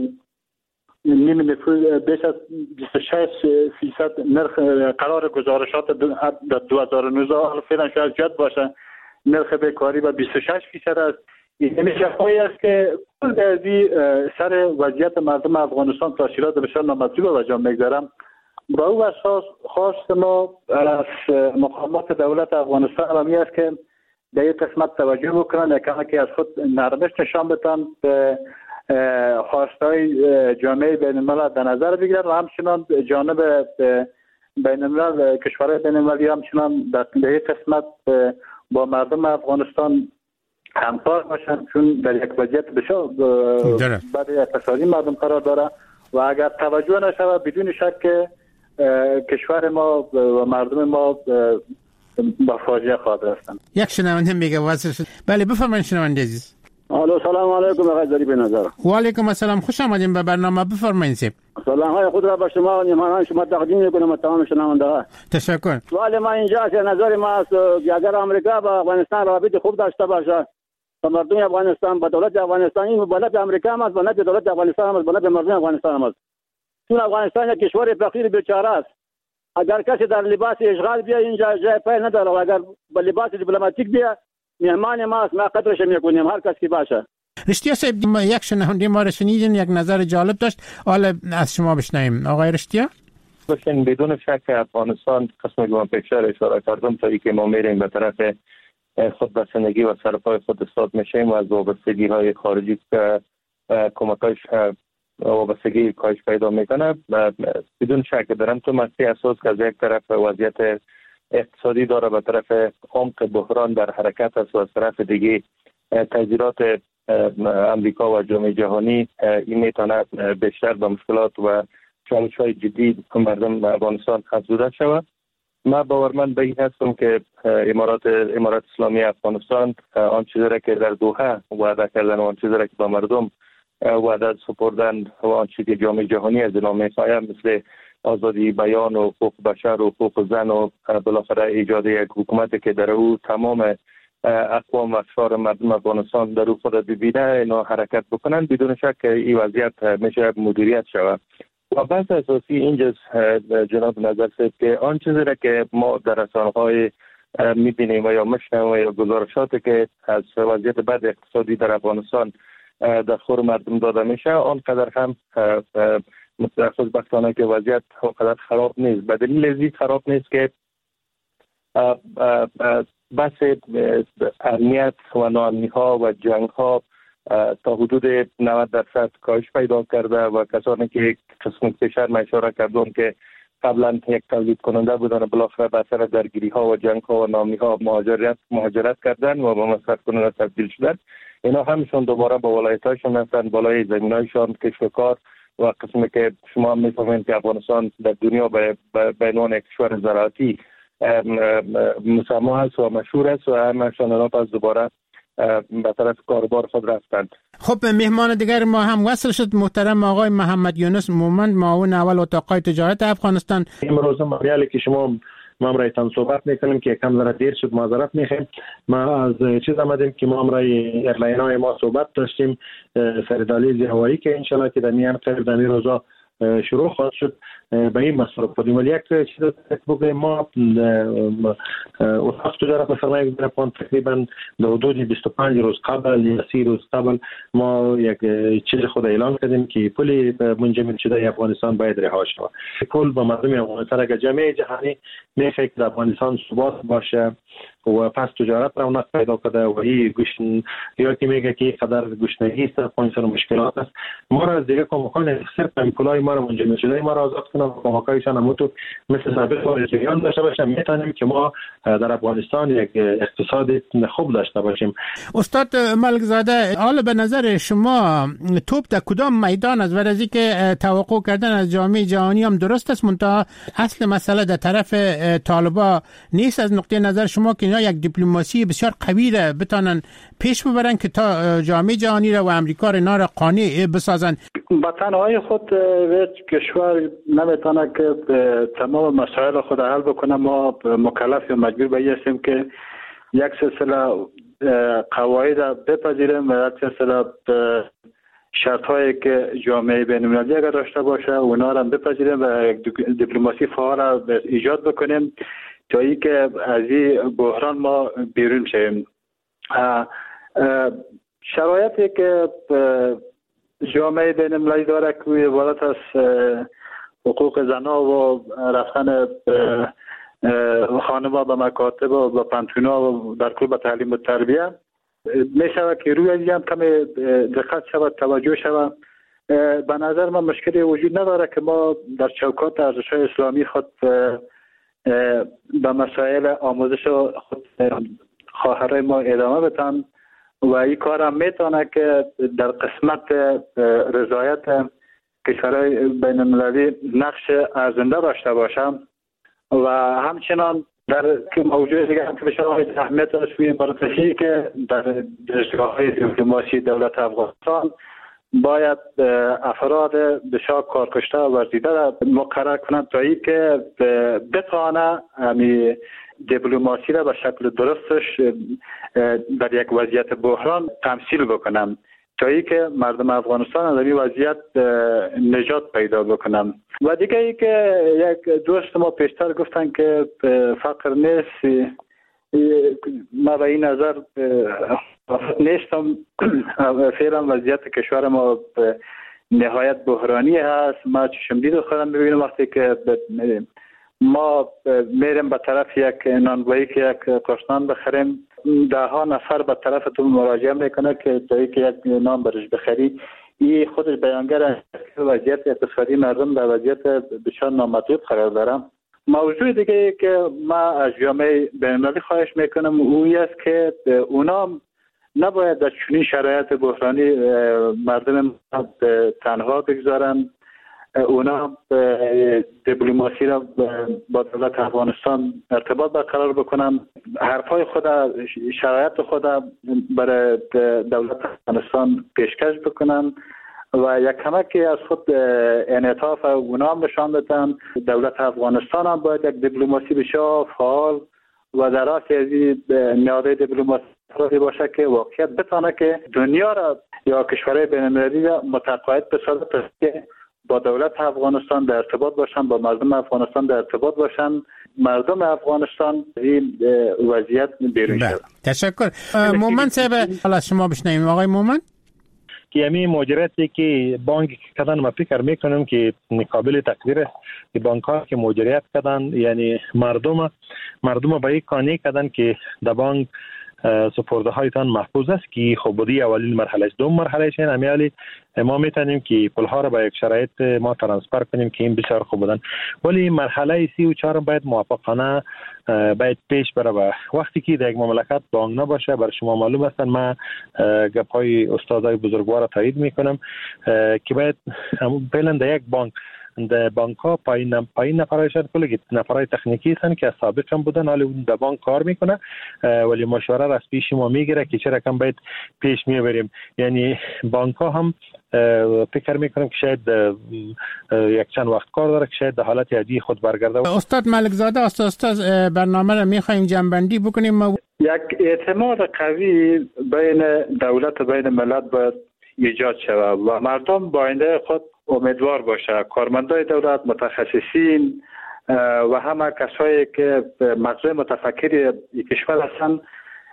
نیم نفوس بیش از بیست و شش فیصد نرخ قرار گزارشات دو هزار و نوزده فعلا شاید زیاد باشه، نرخ بیکاری به بیست و شش فیصد است. این شفایی است که کل از سر وضعیت مردم افغانستان تاثیرات بسیار نامطلوب و جا میگذارم. با او اساس خواست ما از مقامات دولت افغانستان همی است که در این قسمت توجه بکنن، یکم که از خود نرمش نشان بدن، به خواستهای جامعه بین الملل در نظر بگیرن و همچنان جانب بین الملل کشورهای بین المللی همچنان در این قسمت با مردم افغانستان همکار باشن، چون در یک وضعیت بسیار بعد اقتصادی مردم قرار داره و اگر توجه نشود بدون شک که کشور ما و مردم ما با فاجعه خواهد رفتن. یک شنونده میگه واسه بله بفرمایید شنونده عزیز. الو سلام علیکم آقای ظریف نظر. و علیکم السلام، خوش آمدین به برنامه. بفرمایید سید. سلام های خود را به شما و مهمان شما تقدیم میکنم و تمام شنونده ها. تشکر. سوال ما اینجا است، نظر ما است که اگر امریکا با افغانستان روابط خوب داشته باشه و مردم افغانستان با دولت افغانستان، این مبالغه امریکا هم است، با دولت افغانستان هم است، با مردم افغانستان هم است. چون افغانستان یک کشور فقیر بیچاره است. اگر کسی در لباس اشغال بیا اینجا جای پای نداره و اگر با لباس دیپلماتیک بیا مهمان ما است، ما قدرش میکنیم هر کس کی باشه. رشتیا صاحب یک شنونده ما رو شنیدین، یک نظر جالب داشت، حالا از شما بشنویم. آقای رشتیا بسین بدون شک افغانستان قسم که من پیشتر اشاره کردم تا اینکه ما میریم به طرف خودبسندگی و سرپای خود استاد میشیم و از وابستگی های خارجی که کمکایش وابستگی کاهش پیدا میکنه. بدون شک دارم تو مستی اساس که از یک طرف وضعیت اقتصادی داره، به طرف عمق بحران در حرکت است و از طرف دیگه تغییرات امریکا و جامعه جهانی این میتونه بیشتر به مشکلات و چالش‌های جدی مردم افغانستان افزوده شود. من باورمند به این هستم که امارات امارات اسلامی افغانستان آن چیزی را که در دوحه وعده کردن و آن چیزی را که با مردم وعده سپردن و آن چیزی که جامعه جهانی از اینا میخواهد، مثل آزادی بیان و حقوق بشر و حقوق زن و بالاخره ایجاد یک حکومتی که در او تمام اقوام و اقشار مردم افغانستان در او خود ببینه، اینا حرکت بکنن، بدون شک این وضعیت میشه مدیریت شود. و بحث اساسی اینجاست جناب نظر صاحب که آن چیزی را که ما در رسانه‌های میبینیم و یا مشنویم و یا گزارشاتی که از وضعیت بد اقتصادی در افغانستان در خور مردم داده میشه، آنقدر هم خوشبختانه که وضعیت آنقدر خراب نیست. به دلیل ازی خراب نیست که بحث امنیت و ناامنی‌ها و جنگ‌ها تا حدود نود درصد کاهش پیدا کرده و کسانی که یک قسم پیشتر ما اشاره کردم که قبلا یک تولید کننده بودن بالاخره به اثر درگیری‌ها و جنگ‌ها و ناامنی‌ها مهاجرت مهاجرت کردن و به مصرف کننده تبدیل شدن، اینا همشون دوباره با ولایت‌هاشون هستن، بالای زمین‌هایشان کسب و کار و قسمی که شما هم می‌فهمید که افغانستان در دنیا به عنوان یک کشور زراعتی مسمى است و مشهور است و همشون اینا پس دوباره به طرف کاربار خود رفتند. خب مهمان دیگر ما هم وصل شد، محترم آقای محمد یونس مومند، معاون اول اتاق تجارت افغانستان. امروز ما که شما ما رایتان صحبت میکنیم که کم ذره دیر شد، معذرت میخوایم. ما از چیز آمدیم که ما رای ایرلاین های ما صحبت داشتیم سر دهلیز هوایی که انشالله که در میان قریب در این روزا شروع خواهد شد به این مصرف بودیم. ولی یک چیز بگویم، ما اتاق تجارت سرمایه گذاری افغان تقریبا در حدود بیست و پنج روز قبل یا سی روز قبل ما یک چیز خود اعلان کردیم که پول منجمد شده افغانستان باید رها شود. پول با مردم افغانستان اگر جامعه جهانی میخواد که افغانستان ثبات باشه و پس تجارت رونق پیدا کرده و این گوشن یا که میگه که قدر گوشنگی است افغانستان مشکلات است، ما را از دیگه کمکان صرف پولای ما را منجمد شده ما را آزاد کنه و کمکایشان هم تو مثل سابق واریان داشته باشیم، میتونیم که ما در افغانستان یک اقتصاد خوب داشته باشیم. استاد ملک زاده، حالا به نظر شما توپ در کدام میدان است؟ ورزی که توقع کردن از جامعه جهانی هم درست است، منتها اصل مسئله در طرف طالبا نیست. از نقطه نظر شما که اینا یک دیپلماسی بسیار قوی را بتانن پیش ببرن که تا جامعه جهانی را و امریکا را اینا را قانع بسازن؟ با تنهایی خود هیچ کشور نمیتونه که تمام مسائل خود حل بکنه. ما مکلف و مجبور به این هستیم که یک سلسله قواعد بپذیریم و یک سلسله شرط هایی که جامعه بین المللی اگر داشته باشه اونا را بپذیریم و دیپلماسی فعال ایجاد بکنیم تا ای که از این بحران ما بیرون شویم. شرایطی که جامعه بین المللی داره که عبارت از حقوق زنها و رفتن خانم‌ها به مکاتب و به پانتونا و در کل به تعلیم و تربیه می شود که روی این هم کمی دقت شود، توجه شود. به نظر من مشکلی وجود نداره که ما در چوکات ارزش‌های اسلامی خود به مسائل آموزش خود خواهرای ما ادامه بدن و این کار هم میتونه که در قسمت رضایت کشورهای بین المللی نقش ارزنده داشته باشه و همچنان در موضوع دیگه هم که بشه اهمیت داشتوی بررسی که در دستگاه‌های دیپلماسی دولت افغانستان باید افراد بسیار کارکشته و ورزیده را مقرر کنند تا ای که بتوانه همی دیپلماسی را به شکل درستش در یک وضعیت بحران تمثیل بکنم تا ای که مردم افغانستان در این وضعیت نجات پیدا بکنم. و دیگه ای که یک دوست ما پیشتر گفتن که فقر نیست، ما به این نظر نیستم. فعلا وضعیت کشور ما نهایت بحرانی هست. ما چشم دید خودم ببینم وقتی که ما میریم به طرف یک نانوایی که یک قاشنان بخریم، ده ها نفر به طرف تو مراجعه میکنه که تا ای که یک نان برش بخری این خودش بیانگر است که وضعیت اقتصادی مردم در وضعیت بسیار نامطلوب قرار دارم. موضوع دیگه که ما از جامعه بین‌المللی خواهش میکنم اون است که اونا نباید در چنین شرایط بحرانی مردم تنها بگذارن. اونا دیپلماسی را با دولت افغانستان ارتباط برقرار بکنن، حرفای خود، شرایط خود برای دولت افغانستان پیشکش بکنن و یک کمکی از خود انعطاف اونا هم نشان بدن. دولت افغانستان هم باید یک دیپلماسی بسیار فعال و در راست از این نیازهای دیپلماسی باشه که واقعیت بتانه که دنیا را یا کشورهای بین‌المللی را متقاعد بسازه که با دولت افغانستان در ارتباط باشن، با مردم افغانستان در ارتباط باشن، مردم افغانستان این وضعیت بیرون شد. تشکر. مومن صاحب حالا شما بشنویم. آقای مومن که همین مهاجرتی که بانک کردن ما فکر میکنم که قابل تقدیر است که بانک ها که مهاجرت کردن یعنی مردم مردم به یک کانه کردن که در بانک سپرده هایتان محفوظ است که خب بودی اولین مرحله است. دوم مرحله شین امیالی ما میتونیم که پول ها را به یک شرایط ما ترانسفر کنیم که این بسیار خوب بودن، ولی مرحله سی و چهار باید موافقانه باید پیش بره. و وقتی که در یک مملکت بانک نباشه، برای شما معلوم است، من گپ های استادای بزرگوار را تایید میکنم که باید فعلا در یک بانک در بانک ها پایین پایین نفرایشان کلی نفرای تکنیکی هستند که از سابق هم بودن، حالا اون در بانک کار میکنه ولی مشوره را از پیش ما میگیره که چرا کم باید پیش میبریم. یعنی بانک ها هم فکر میکنم که شاید یک چند وقت کار داره که شاید در حالت عادی خود برگرده. استاد ملک زاده، استاد برنامه را میخوایم جنبندی بکنیم. یک اعتماد قوی بین دولت و بین ملت باید ایجاد شود و مردم با آینده خود امیدوار باشه. کارمندای دولت، متخصصین و همه کسایی که مغزای متفکر کشور هستند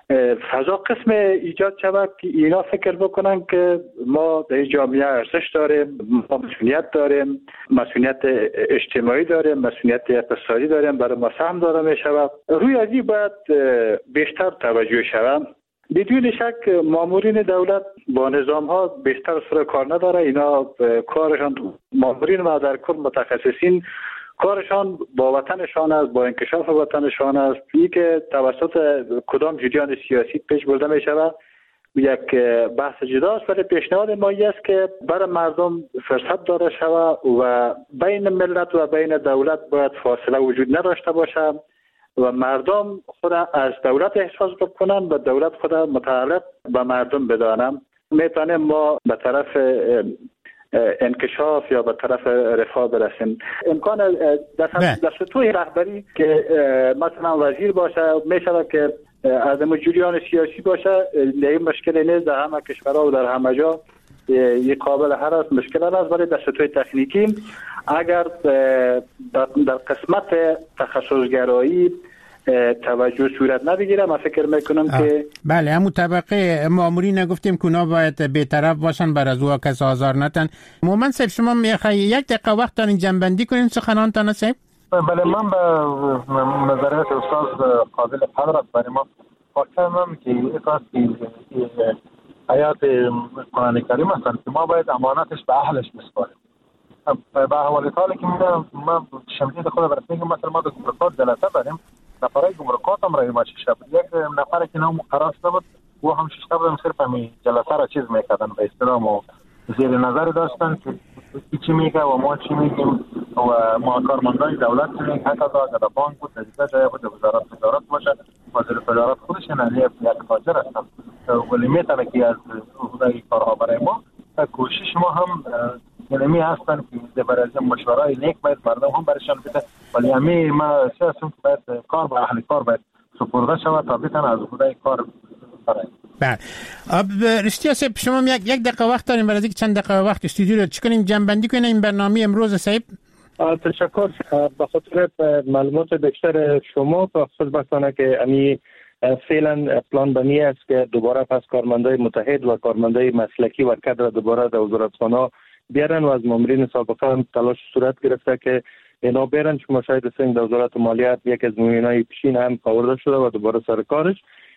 فضا قسم ایجاد شود که اینا فکر بکنن که ما در جامعه ارزش داریم، ما مسئولیت داریم، مسئولیت اجتماعی داریم، مسئولیت اقتصادی داریم، برای ما سهم داده می شود. روی از این باید بیشتر توجه شود. بدون شک مامورین دولت با نظام ها بیشتر سر کار نداره. اینا کارشان، مامورین و در کل متخصصین، کارشان با وطنشان است، با انکشاف وطنشان است. این که توسط کدام جریان سیاسی پیش برده می شود یک بحث جداست، ولی پیشنهاد ما است که برای مردم فرصت داده شود و بین ملت و بین دولت باید فاصله وجود نداشته باشه و مردم خود از دولت احساس بکنن و دولت خود متعلق به مردم بدانم. میتونیم ما به طرف انکشاف یا به طرف رفاه برسیم. امکان دست توی رهبری که مثلا وزیر باشه میشه که از جریان سیاسی باشه، این مشکل نیست. در همه کشورها و در همه جا یک قابل هر از مشکل هست، ولی دست توی تکنیکی اگر در قسمت تخصصگرایی توجه صورت نبگیره، من فکر میکنم آه. که بله همون طبقه مامورین گفتیم که اونا باید بی‌طرف باشن، بر از او کس آزار نتن. مومن صاحب شما میخوای یک دقیقه وقت دارین جنبندی کنین سخنانتان صاحب؟ بله، من به نظریات استاد قابل قدر است. برای ما واقعا من که اساس حیات قرآن کریم هستن که ما باید امانتش به اهلش بسپاریم. به حوالی حالی که من من شمدید خود برات میگم، مثلا ما در گمرکات جلسه داریم، نفرای گمرکات هم رای ما شش شب، یک نفر که نام قرار شده بود و هم شش شب هم صرف همین جلسه را چیز میکردن به احترام و زیر نظر داشتن که چی میگه و ما چی میگیم و ما کارمندان دولت چی میگه. حتی اگر در بانک بود، در جای بود، وزارت تجارت باشه، وزیر تجارت خودش یعنی یک تاجر هستن، ولی میتونه که از حوزه کارها برای ما کوشش ما هم یعنی هستن که برای مشورای نیک باید مردم هم برشان بده، ولی همی ما سیاستم که باید کار با اهل کار باید سپرده شود تا بتن از خودای کار برای. بله. رشتیا صاحب شما یک یک دقیقه وقت داریم، برای اینکه چند دقیقه وقت استودیو رو چکنیم جنبندی کنیم این برنامه امروز صاحب. تشکر به خاطر معلومات بیشتر شما. به خصوص بحثانه که امی فعلا پلان بنی است که دوباره پس کارمندای متحد و کارمندای مسلکی و کادر دوباره در وزارتخانه بیارن و از مامورین سابقه هم تلاش صورت گرفته که اینا بیارن. شما شاید هستین در وزارت مالیات یک از مامورینای پیشین هم آورده شده و دوباره سر کارش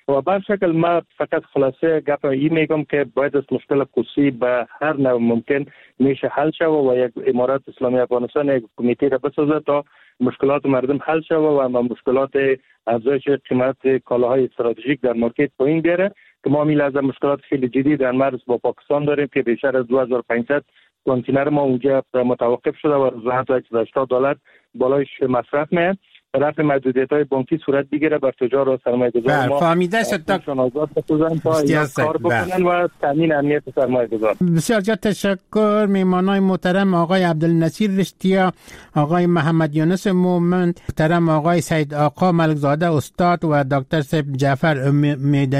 و به شکل ما فقط خلاصه گپ این میگم که باید از مشکل خصوصی به هر نوع ممکن میشه حل شود و یک امارات اسلامی افغانستان یک کمیته را بسازد تا مشکلات مردم حل شود و مشکلات افزایش قیمت کالاهای استراتژیک در مارکت پایین بیاره که ما میل از مشکلات خیلی جدی در مرز با پاکستان داریم که بیشتر از دو هزار و پانصد کانتینر ما اونجا متوقف شده و روزانه تا صد و هشتاد دلار بالایش مصرف میاد. رفع محدودیت‌های بانکی صورت بگیره بر تجار و سرمایه‌گذار ما فهمیده شد تا آزاد بسازن تا اینا کار بکنن و تامین امنیت سرمایه‌گذار. بسیار زیاد تشکر. میمانای محترم آقای عبدالنصیر رشتیا، آقای محمد یونس مومن، محترم آقای سید آقا ملکزاده استاد و دکتر صاحب جعفر میدوی